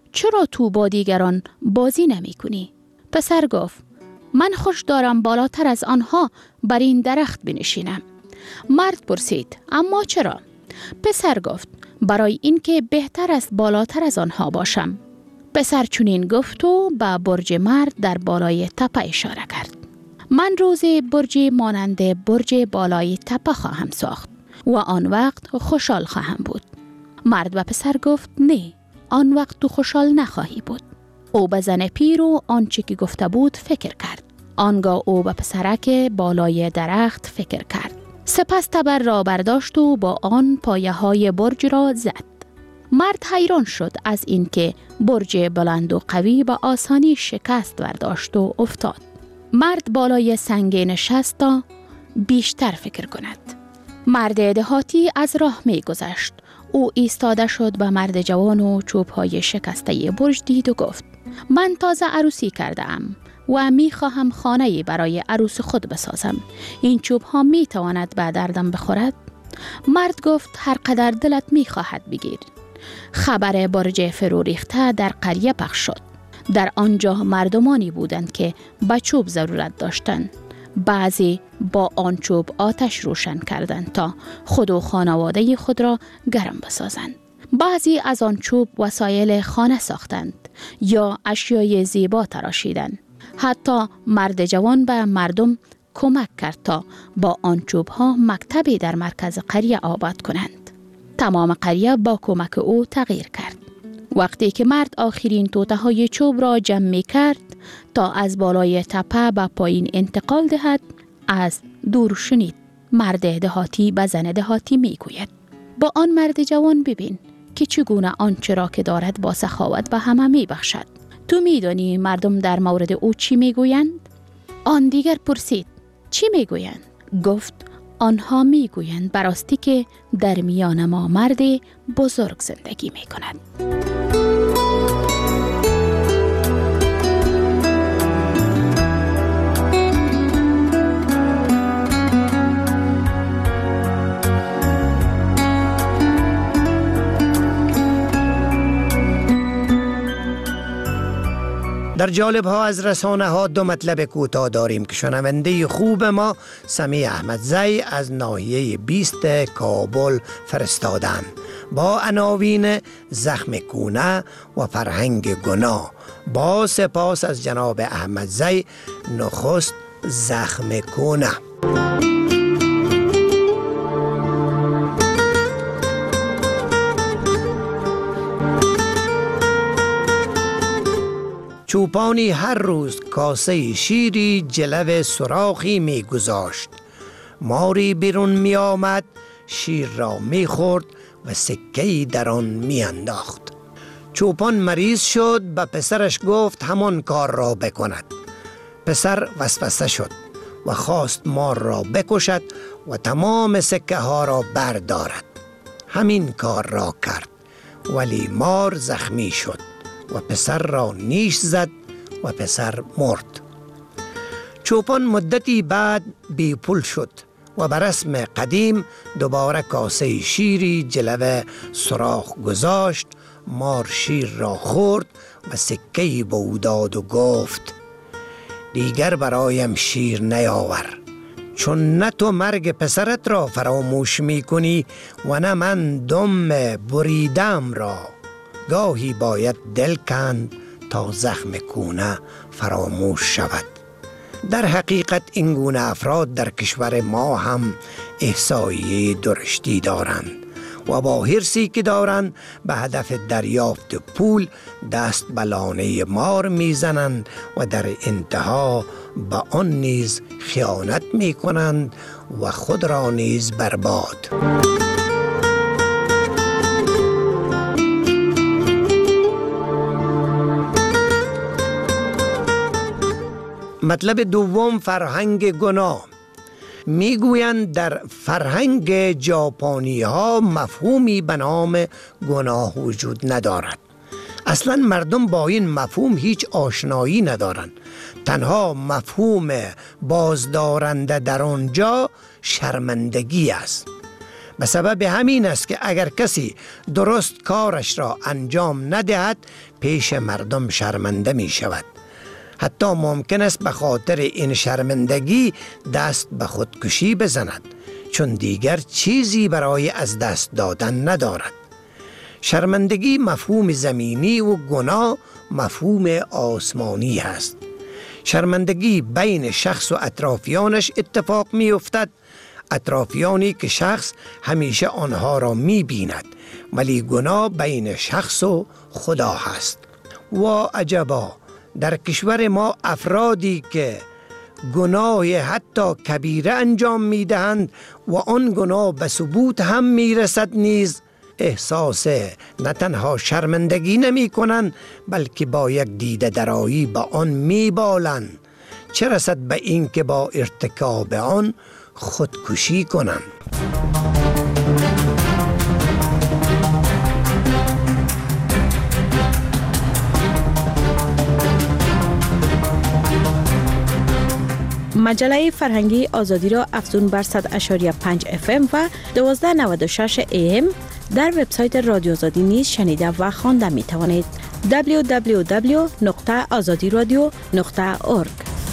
چرا تو با دیگران بازی نمی کنی؟ پسر گفت من خوش دارم بالاتر از آنها بر این درخت بنشینم. مرد پرسید اما چرا؟ پسر گفت برای اینکه بهتر است بالاتر از آنها باشم. پسر چنین گفت و به برج مرد در بالای تپه اشاره کرد. من روز برجی مانند برج بالای تپه خواهم ساخت و آن وقت خوشحال خواهم بود. مرد و پسر گفت نه، آن وقت تو خوشحال نخواهی بود. او به زن پیر و آنچه که گفته بود فکر کرد. آنگاه او به پسرک بالای درخت فکر کرد. سپس تبر را برداشت و با آن پایه های برج را زد. مرد حیران شد از اینکه برج بلند و قوی به آسانی شکست برداشت و افتاد. مرد بالای سنگ نشست تا بیشتر فکر کند. مرد دهاتی از راه می گذشت. او ایستاده شد به مرد جوان و چوب‌های شکسته برج دید و گفت من تازه عروسی کرده ام و می خواهم خانه‌ای برای عروس خود بسازم. این چوب‌ها می تواند به دردم بخورد؟ مرد گفت هر قدر دلت می خواهد بگیر. خبر برج فرو ریخته در قریه پخش شد. در آنجا مردمانی بودند که به چوب ضرورت داشتند. بعضی با آن چوب آتش روشن کردند تا خود و خانواده خود را گرم بسازند. بعضی از آن چوب وسایل خانه ساختند یا اشیای زیبا تراشیدند. حتی مرد جوان به مردم کمک کرد تا با آن چوب ها مکتبی در مرکز قریه آباد کنند. تمام قریه با کمک او تغییر کرد. وقتی که مرد آخرین توته های چوب را جمع می کرد تا از بالای تپه به پایین انتقال دهد، از دور شنید مرد دهاتی به زن دهاتی می گوید با آن مرد جوان ببین که چگونه آنچه را که دارد با سخاوت به همه می بخشد. تو می دانی مردم در مورد او چی می گویند؟ آن دیگر پرسید چی می گویند؟ گفت آنها می گویند براستی که در میان ما مرد بزرگ زندگی می کند. در جالب ها از رسانه ها دو مطلب کوتاه داریم که شنونده خوب ما سمی احمدزی از ناحیه بیست کابل فرستادن با عناوین زخم کونه و فرهنگ گناه. با سپاس از جناب احمدزی. نخست زخم کونه. چوپانی هر روز کاسه شیری جلو سراخی می گذاشت. ماری بیرون می آمد، شیر را می خورد و سکه‌ای در آن می انداخت. چوپان مریض شد، به پسرش گفت همان کار را بکند. پسر وسوسه شد و خواست مار را بکشد و تمام سکه ها را بردارد. همین کار را کرد، ولی مار زخمی شد و پسر را نیش زد و پسر مرد. چوپان مدتی بعد بی پول شد و بر رسم قدیم دوباره کاسه شیری جلو سراخ گذاشت. مار شیر را خورد و سکه‌ای به او داد و گفت دیگر برایم شیر نیاور، چون نه تو مرگ پسرت را فراموش می کنی و نه من دم بریدم را. گاهی باید دل کند تا زخم کونه فراموش شود. در حقیقت این گونه افراد در کشور ما هم احصایه درشتی دارند و با حرصی که دارند به هدف دریافت پول دست به لانه مار میزنند و در انتها به آن نیز خیانت می کنند و خود را نیز برباد. مطلب دوم فرهنگ گناه. میگویند در فرهنگ ژاپنی ها مفهومی به نام گناه وجود ندارد. اصلا مردم با این مفهوم هیچ آشنایی ندارند. تنها مفهوم بازدارنده در آنجا شرمندگی است. به سبب همین است که اگر کسی درست کارش را انجام ندهد پیش مردم شرمنده می شود. حتی ممکن است به خاطر این شرمندگی دست به خودکشی بزند، چون دیگر چیزی برای از دست دادن ندارد. شرمندگی مفهوم زمینی و گناه مفهوم آسمانی است. شرمندگی بین شخص و اطرافیانش اتفاق می افتد، اطرافیانی که شخص همیشه آنها را می بیند، ولی گناه بین شخص و خدا هست. و عجبا، در کشور ما افرادی که گناه حتی کبیره انجام می دهند و آن گناه به ثبوت هم می رسد نیز احساس نه تنها شرمندگی نمی کنند بلکه با یک دیده درایی با آن می بالند، چه رسد به این که با ارتکاب آن خودکشی کنند. مجله فرهنگی آزادی را افزون بر صد و اشاری پنج اف ام و دوازده نود و شش ای ام در وبسایت رادیو آزادی نیز شنیده و خوانده می توانید. دبلیو دبلیو دبلیو نقطه آزادی رادیو نقطه اورگ.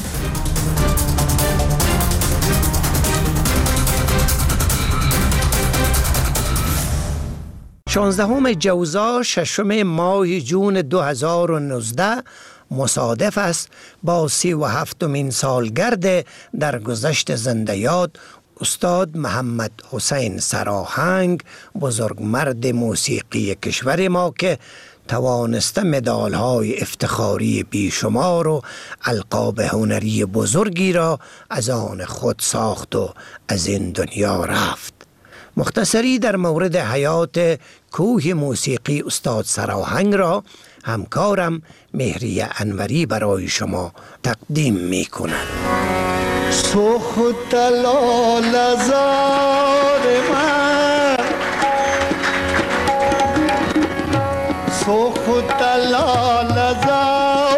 شانزدهم جوزا ششم ماه جون دو هزار و نوزده مصادف است با سی و هفتمین سالگرد درگذشت زنده یاد استاد محمد حسین سراهنگ، بزرگمرد موسیقی کشور ما که توانسته مدال‌های افتخاری بیشمار و القاب هنری بزرگی را از آن خود ساخت و از این دنیا رفت. مختصری در مورد حیات کوه موسیقی استاد سراهنگ را همکارم مهریه انوری برای شما تقدیم می کند. سخت لال زار من، سخت لال زار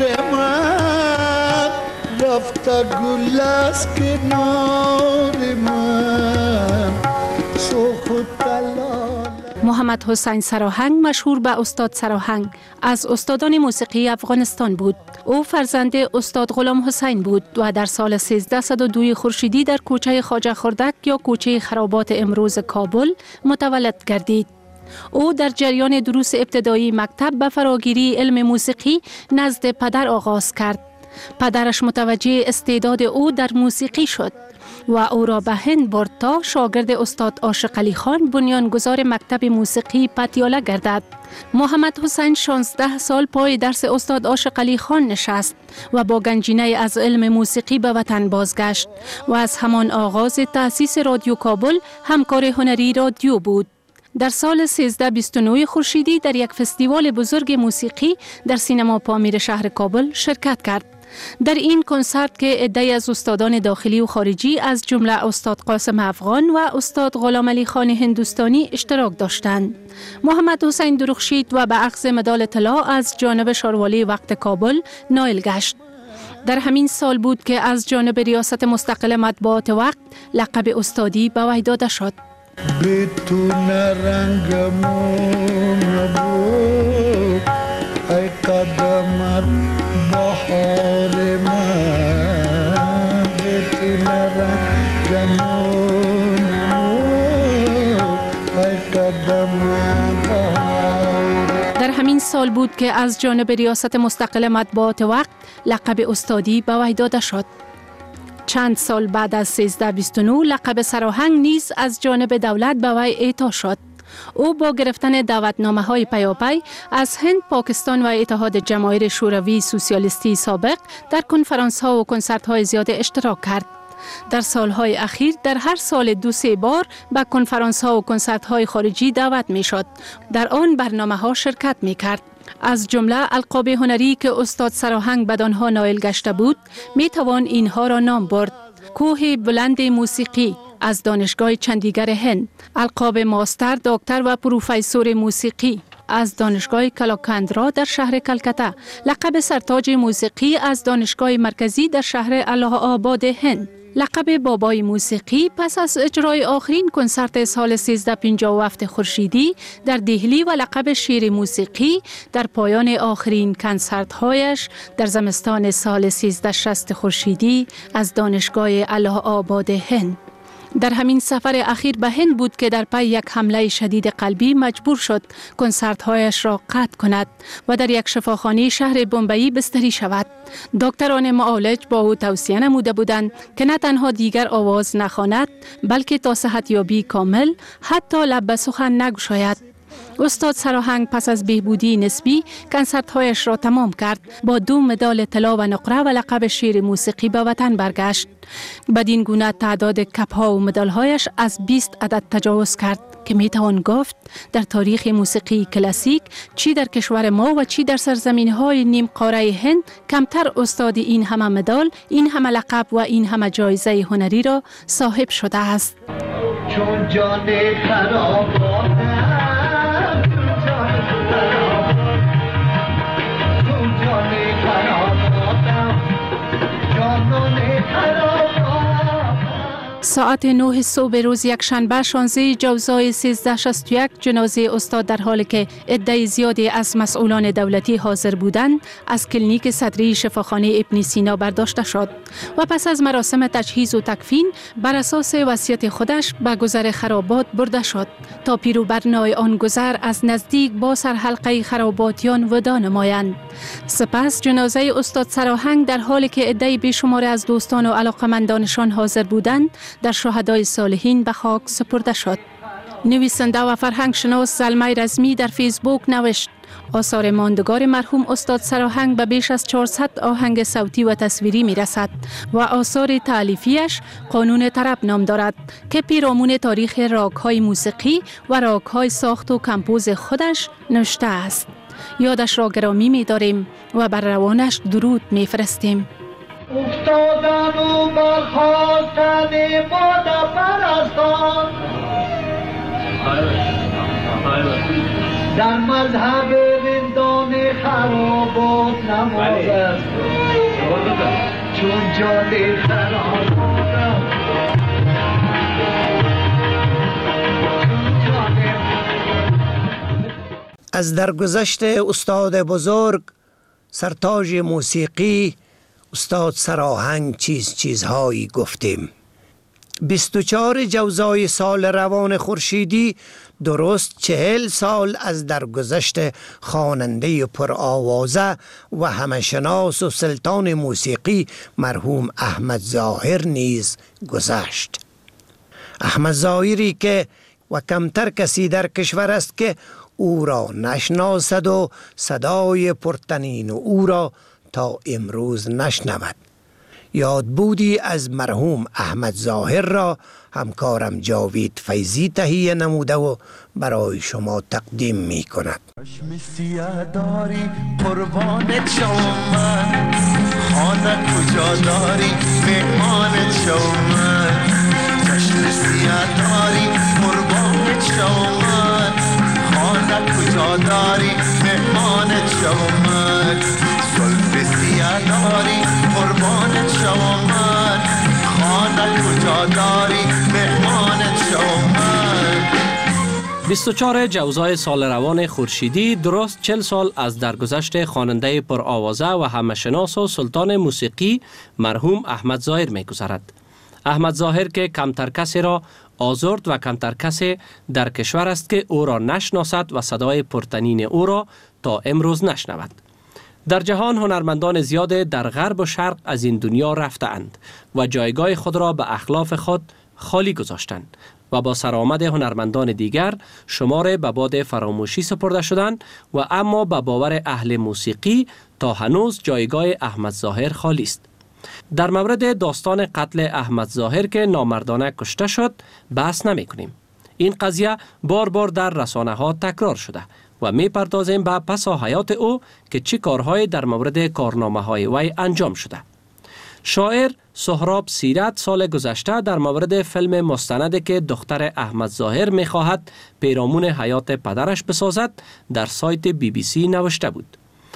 من، رفت گل از کنار من، سخت لال. محمد حسین سراهنگ، مشهور به استاد سراهنگ، از استادان موسیقی افغانستان بود. او فرزند استاد غلام حسین بود و در سال سیزده و دو خورشیدی در کوچه خواجه خردک یا کوچه خرابات امروز کابل متولد گردید. او در جریان دروس ابتدایی مکتب به فراگیری علم موسیقی نزد پدر آغاز کرد. پدرش متوجه استعداد او در موسیقی شد و او را به هند برد تا شاگرد استاد عاشق علی خان، بنیانگذار مکتب موسیقی پتیاله گردد. محمد حسین شانزده سال پای درس استاد عاشق علی خان نشست و با گنجینه از علم موسیقی به وطن بازگشت و از همان آغاز تأسیس رادیو کابل همکار هنری رادیو بود. در سال سیزده بیست و نه خورشیدی در یک فستیوال بزرگ موسیقی در سینما پامیر شهر کابل شرکت کرد. در این کنسرت که عده‌ای از استادان داخلی و خارجی از جمله استاد قاسم افغان و استاد غلام علی خان هندوستانی اشتراک داشتند. محمد حسین درخشید و به اخذ مدال طلا از جانب شاروالی وقت کابل نائل گشت. در همین سال بود که از جانب ریاست مستقل مطبوعات وقت لقب استادی به وی داده شد. بیتون رنگمون بود ای قدمت بحار من، بیتون رنگمون بود ای قدمت بحار. در همین سال بود که از جانب ریاست مستقل مطبوعات وقت لقب استادی به وی داده شد. چند سال بعد از سیزده بیست و نه لقب سراهنگ نیز از جانب دولت به وی اعطا شد. او با گرفتن دعوتنامه های پیاپی از هند، پاکستان و اتحاد جماهیر شوروی سوسیالیستی سابق در کنفرانس ها و کنسرت های زیاد اشتراک کرد. در سالهای اخیر در هر سال دو سه بار به کنفرانس ها و کنسرت های خارجی دعوت می شد. در آن برنامه ها شرکت می کرد. از جمله القاب هنری که استاد سراهنگ بدانها نائل گشته بود می توان اینها را نام برد: کوه بلند موسیقی از دانشگاه چندیگر هند، القاب ماستر، دکتر و پروفسور موسیقی از دانشگاه کلاکندرا در شهر کلکته، لقب سرتاج موسیقی از دانشگاه مرکزی در شهر الهه آباد هند، لقب بابای موسیقی پس از اجرای آخرین کنسرت سال سیزده پنجاه و هفت خورشیدی در دهلی و لقب شیر موسیقی در پایان آخرین کنسرت‌هایش در زمستان سال سیزده شصت خورشیدی از دانشگاه اله‌آباد هند. در همین سفر اخیر به هند بود که در پی یک حمله شدید قلبی مجبور شد کنسرت‌هایش را قطع کند و در یک شفاخانه شهر بمبئی بستری شود. دکتران معالج با او توصیه نموده بودند که نه تنها دیگر آواز نخواند بلکه تا صحتیابی کامل حتی لب به سخن نگشاید. استاد سراهنگ پس از بهبودی نسبی کنسرت‌هایش را تمام کرد. با دو مدال طلا و نقره و لقب شیر موسیقی به وطن برگشت. بدین گونه تعداد کپ‌ها و مدال‌هایش از بیست عدد تجاوز کرد که میتوان گفت در تاریخ موسیقی کلاسیک چی در کشور ما و چی در سرزمین‌های نیم قاره هند کمتر استاد این همه مدال، این همه لقب و این همه جایزه هنری را صاحب شده است. چون جان خرابانم ساعت نه صبح روز یک شنبه شانزده جوزای سیزده شصت و یک جنازه استاد در حالی که عده زیادی از مسئولان دولتی حاضر بودند از کلینیک صدری شفاخانه ابن سینا برداشته شد و پس از مراسم تجهیز و تکفین بر اساس وصیت خودش به گذر خرابات برده شد تا پیروبرنای آن گذر از نزدیک با سرحلقه خراباتیان وداع نمایند. سپس جنازه استاد سراهنگ در حالی که عده بیشمار از دوستان و علاقمندانشان حاضر بودند در شهدای صالحین به خاک سپرده شد. نویسنده و فرهنگ شناس زلمه رزمی در فیسبوک نوشت: آثار ماندگار مرحوم استاد سراهنگ به بیش از چهارصد آهنگ صوتی و تصویری می رسد و آثار تالیفیش قانون طرب نام دارد که پیرامون تاریخ راگ های موسیقی و راگ های ساخت و کمپوز خودش نوشته است. یادش را گرامی می داریم و بر روانش درود می فرستیم. افتادن و برخواستن باد پرستان در مذهب رندان خرابات نماز است چون جان خرابات از درگذشت استاد بزرگ سرتاج موسیقی استاد سراهنگ چیز چیزهایی گفتیم. بیست و چهار جوزای سال روان خورشیدی درست چهل سال از درگذشت خواننده پرآوازه و همه‌شناس و سلطان موسیقی مرحوم احمد ظاهر نیز گذشت. احمد ظاهری که و کمتر کسی در کشور است که او را نشناسد و صدای پرتنین او را تا امروز نشنود. یادبودی از مرحوم احمد ظاهر را همکارم جاوید فیضی تهیه نموده و برای شما تقدیم می کند. چشم سیاه داری قربانت شوم من، خانه کجا داری مهمانت شوم من. چشم سیاه داری قربانت شوم من، خانه کجا داری مهمانت شوم من. زلف سیاه داری قربانت شوم من، خانه کجا داری مهمانت شوم من. بیست و چهار جوزای سال روان خورشیدی درست چهل سال از درگذشت خواننده پرآوازه و همه‌شناس و سلطان موسیقی مرحوم احمد ظاهر می‌گذرد. احمد ظاهر که کمتر کسی را آزرد و کمتر کسی در کشور است که او را نشناسد و صدای پرتنین او را تا امروز نشنود. در جهان هنرمندان زیاد در غرب و شرق از این دنیا رفتند و جایگاه خود را به اخلاف خود خالی گذاشتند و با سرآمد هنرمندان دیگر شمار به باد فراموشی سپرده شدند و اما به باور اهل موسیقی تا هنوز جایگاه احمد ظاهر خالی است. در مورد داستان قتل احمد ظاهر که نامردانه کشته شد بحث نمی کنیم. این قضیه بار بار در رسانه ها تکرار شده و می پردازیم به پسا حیات او که چی کارهای در مورد کارنامه های وی انجام شده. شاعر سهراب سیرت سال گذشته در مورد فیلم مستندی که دختر احمد ظاهر می خواهد پیرامون حیات پدرش بسازد در سایت بی بی سی نوشته بود.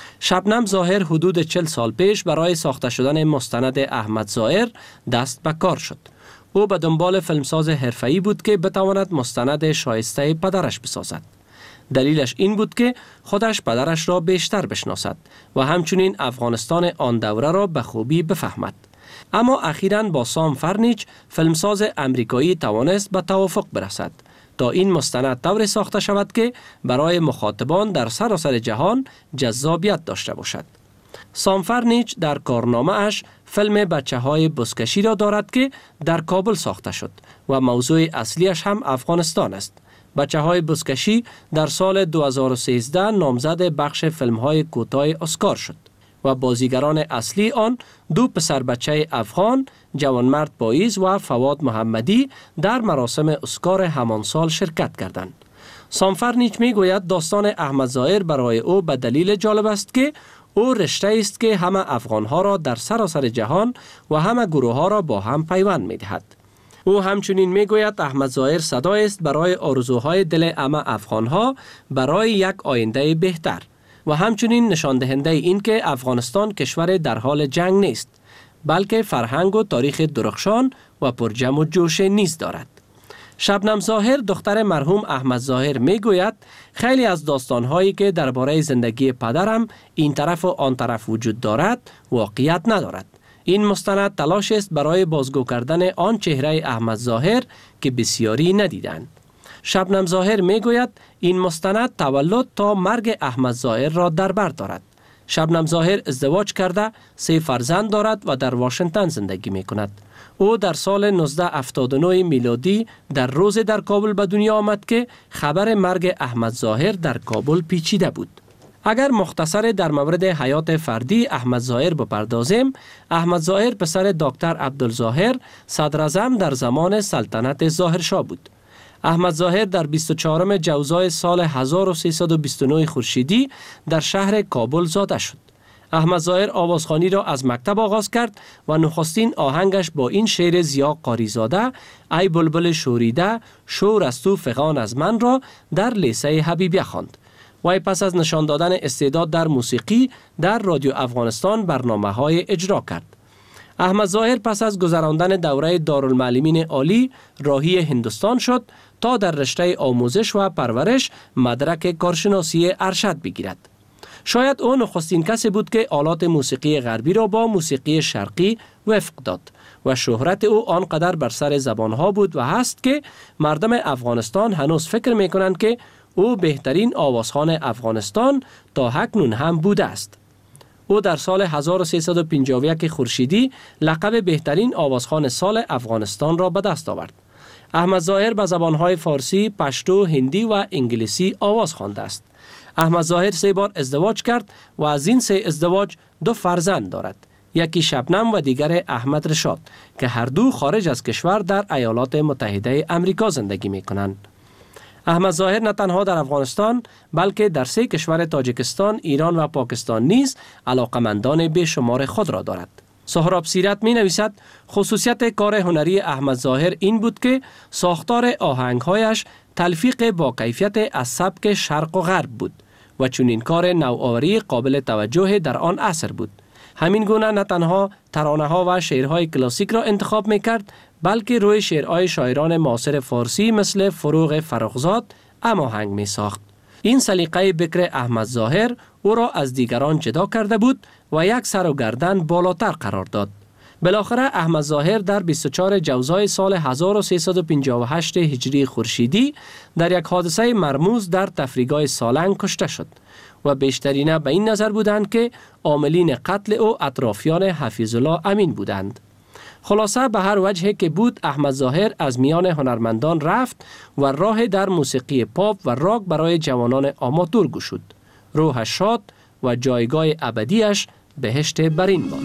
شبنم ظاهر حدود چهل سال پیش برای ساخته شدن مستند احمد ظاهر دست به کار شد. او به دنبال فیلمساز حرفه‌ای بود که بتواند مستند شایسته پدرش بسازد. دلیلش این بود که خودش پدرش را بیشتر بشناسد و همچنین افغانستان آن دوره را به خوبی بفهمد. اما اخیراً با سام فرنیچ فیلمساز امریکایی توانست به توافق برسد تا این مستند طوری ساخته شود که برای مخاطبان در سراسر جهان جذابیت داشته باشد. سام فرنیچ در کارنامه اش فیلم بچه های بزکشی را دارد که در کابل ساخته شد و موضوع اصلیش هم افغانستان است. بچه های بزکشی در سال دو هزار و سیزده نامزد بخش فیلم های کوتاه اسکار شد و بازیگران اصلی آن دو پسر بچه افغان، جوانمرد پاییز و فواد محمدی در مراسم اسکار همان سال شرکت کردند. سام فرنیچ می گوید داستان احمد ظاهر برای او به دلیل جالب است که او رشته است که همه افغان ها را در سراسر جهان و همه گروه ها را با هم پیوند می دهد. او همچنین می گوید احمد ظاهر صدای است برای آرزوهای دل همه افغان ها برای یک آینده بهتر و همچنین نشان دهنده این که افغانستان کشور در حال جنگ نیست، بلکه فرهنگ و تاریخ درخشان و پرجم و جوش نیز دارد. شبنم ظاهر دختر مرحوم احمد ظاهر می گوید خیلی از داستانهایی که درباره زندگی پدرم این طرف و آن طرف وجود دارد واقعیت ندارد. این مستند تلاش است برای بازگو کردن آن چهره احمد ظاهر که بسیاری ندیدند. شبنم ظاهر می گوید این مستند تولد تا مرگ احمد ظاهر را در بر دارد. شبنم ظاهر ازدواج کرده، سه فرزند دارد و در واشنگتن زندگی می کند. او در سال نوزده هفتاد و نه میلادی در روز در کابل به دنیا آمد که خبر مرگ احمد ظاهر در کابل پیچیده بود. اگر مختصر در مورد حیات فردی احمد ظاهر بپردازیم، احمد ظاهر پسر دکتر عبدالظاهر صدر اعظم در زمان سلطنت ظاهرشاه بود. احمد ظاهر در بیست و چهارم جوزای سال هزار و سیصد و بیست و نه خورشیدی در شهر کابل زاده شد. احمد ظاهر آوازخوانی را از مکتب آغاز کرد و نخستین آهنگش با این شعر ضیا قاریزاده ای بلبل شوریده شور از تو فغان از من را در لیسه حبیبیه خواند. وی پس از نشان دادن استعداد در موسیقی در رادیو افغانستان برنامه‌های اجرا کرد. احمد ظاهر پس از گذراندن دوره دارالمعلمین عالی راهی هندوستان شد تا در رشته آموزش و پرورش مدرک کارشناسی ارشد بگیرد. شاید او نخستین کسی بود که آلات موسیقی غربی را با موسیقی شرقی وفق داد و شهرت او آنقدر بر سر زبانها بود و هست که مردم افغانستان هنوز فکر می کنند که او بهترین آوازخوان افغانستان تا اکنون هم بوده است. او در سال هزار و سیصد و پنجاه و یک خورشیدی لقب بهترین آوازخوان سال افغانستان را به دست آورد. احمد ظاهر به زبانهای فارسی، پشتو، هندی و انگلیسی آواز خوانده است. احمد ظاهر سه بار ازدواج کرد و از این سه ازدواج دو فرزند دارد. یکی شبنم و دیگر احمد رشاد که هر دو خارج از کشور در ایالات متحده امریکا زندگی می کنند. احمد ظاهر نه تنها در افغانستان بلکه در سه کشور تاجیکستان، ایران و پاکستان نیز علاقمندان بیشمار خود را دارد. سهراب سیرت می نویسد خصوصیت کار هنری احمد ظاهر این بود که ساختار آهنگهایش تلفیق با کیفیت از سبک شرق و غرب بود و چنین کار نوآوری قابل توجه در آن عصر بود. همین گونه نه تنها ترانه ها و شعرهای کلاسیک را انتخاب می کرد بلکه روی شعرهای شاعران معاصر فارسی مثل فروغ فرخزاد هماهنگ می ساخت. این سلیقه بکر احمد ظاهر او را از دیگران جدا کرده بود و یک سر و گردن بالاتر قرار داد. بالاخره احمد ظاهر در بیست و چهارم جوزای سال هزار و سیصد و پنجاه و هشت هجری خورشیدی در یک حادثه مرموز در تفریحگاه سالنگ کشته شد و بیشترین به این نظر بودند که عاملین قتل او اطرافیان حفیظ الله امین بودند. خلاصه به هر وجهی که بود احمد ظاهر از میان هنرمندان رفت و راه در موسیقی پاپ و راک برای جوانان آماتور گشود. روحش شاد و جایگاه ابدیش بهشت برین باد.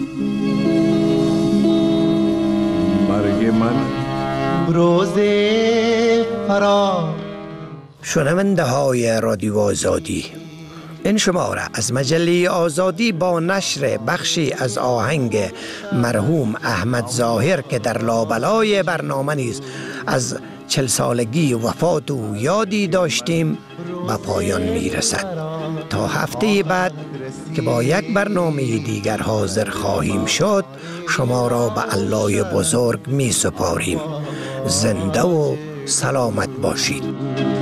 مرگ من روز فرار. شنونده های رادیو آزادی، این شماره از مجله آزادی با نشر بخشی از آهنگ مرحوم احمد ظاهر که در لابلای برنامه نیز از چل سالگی وفات و یادی داشتیم به پایان می رسد. تا هفته بعد که با یک برنامه دیگر حاضر خواهیم شد شما را به الله بزرگ می سپاریم. زنده و سلامت باشید.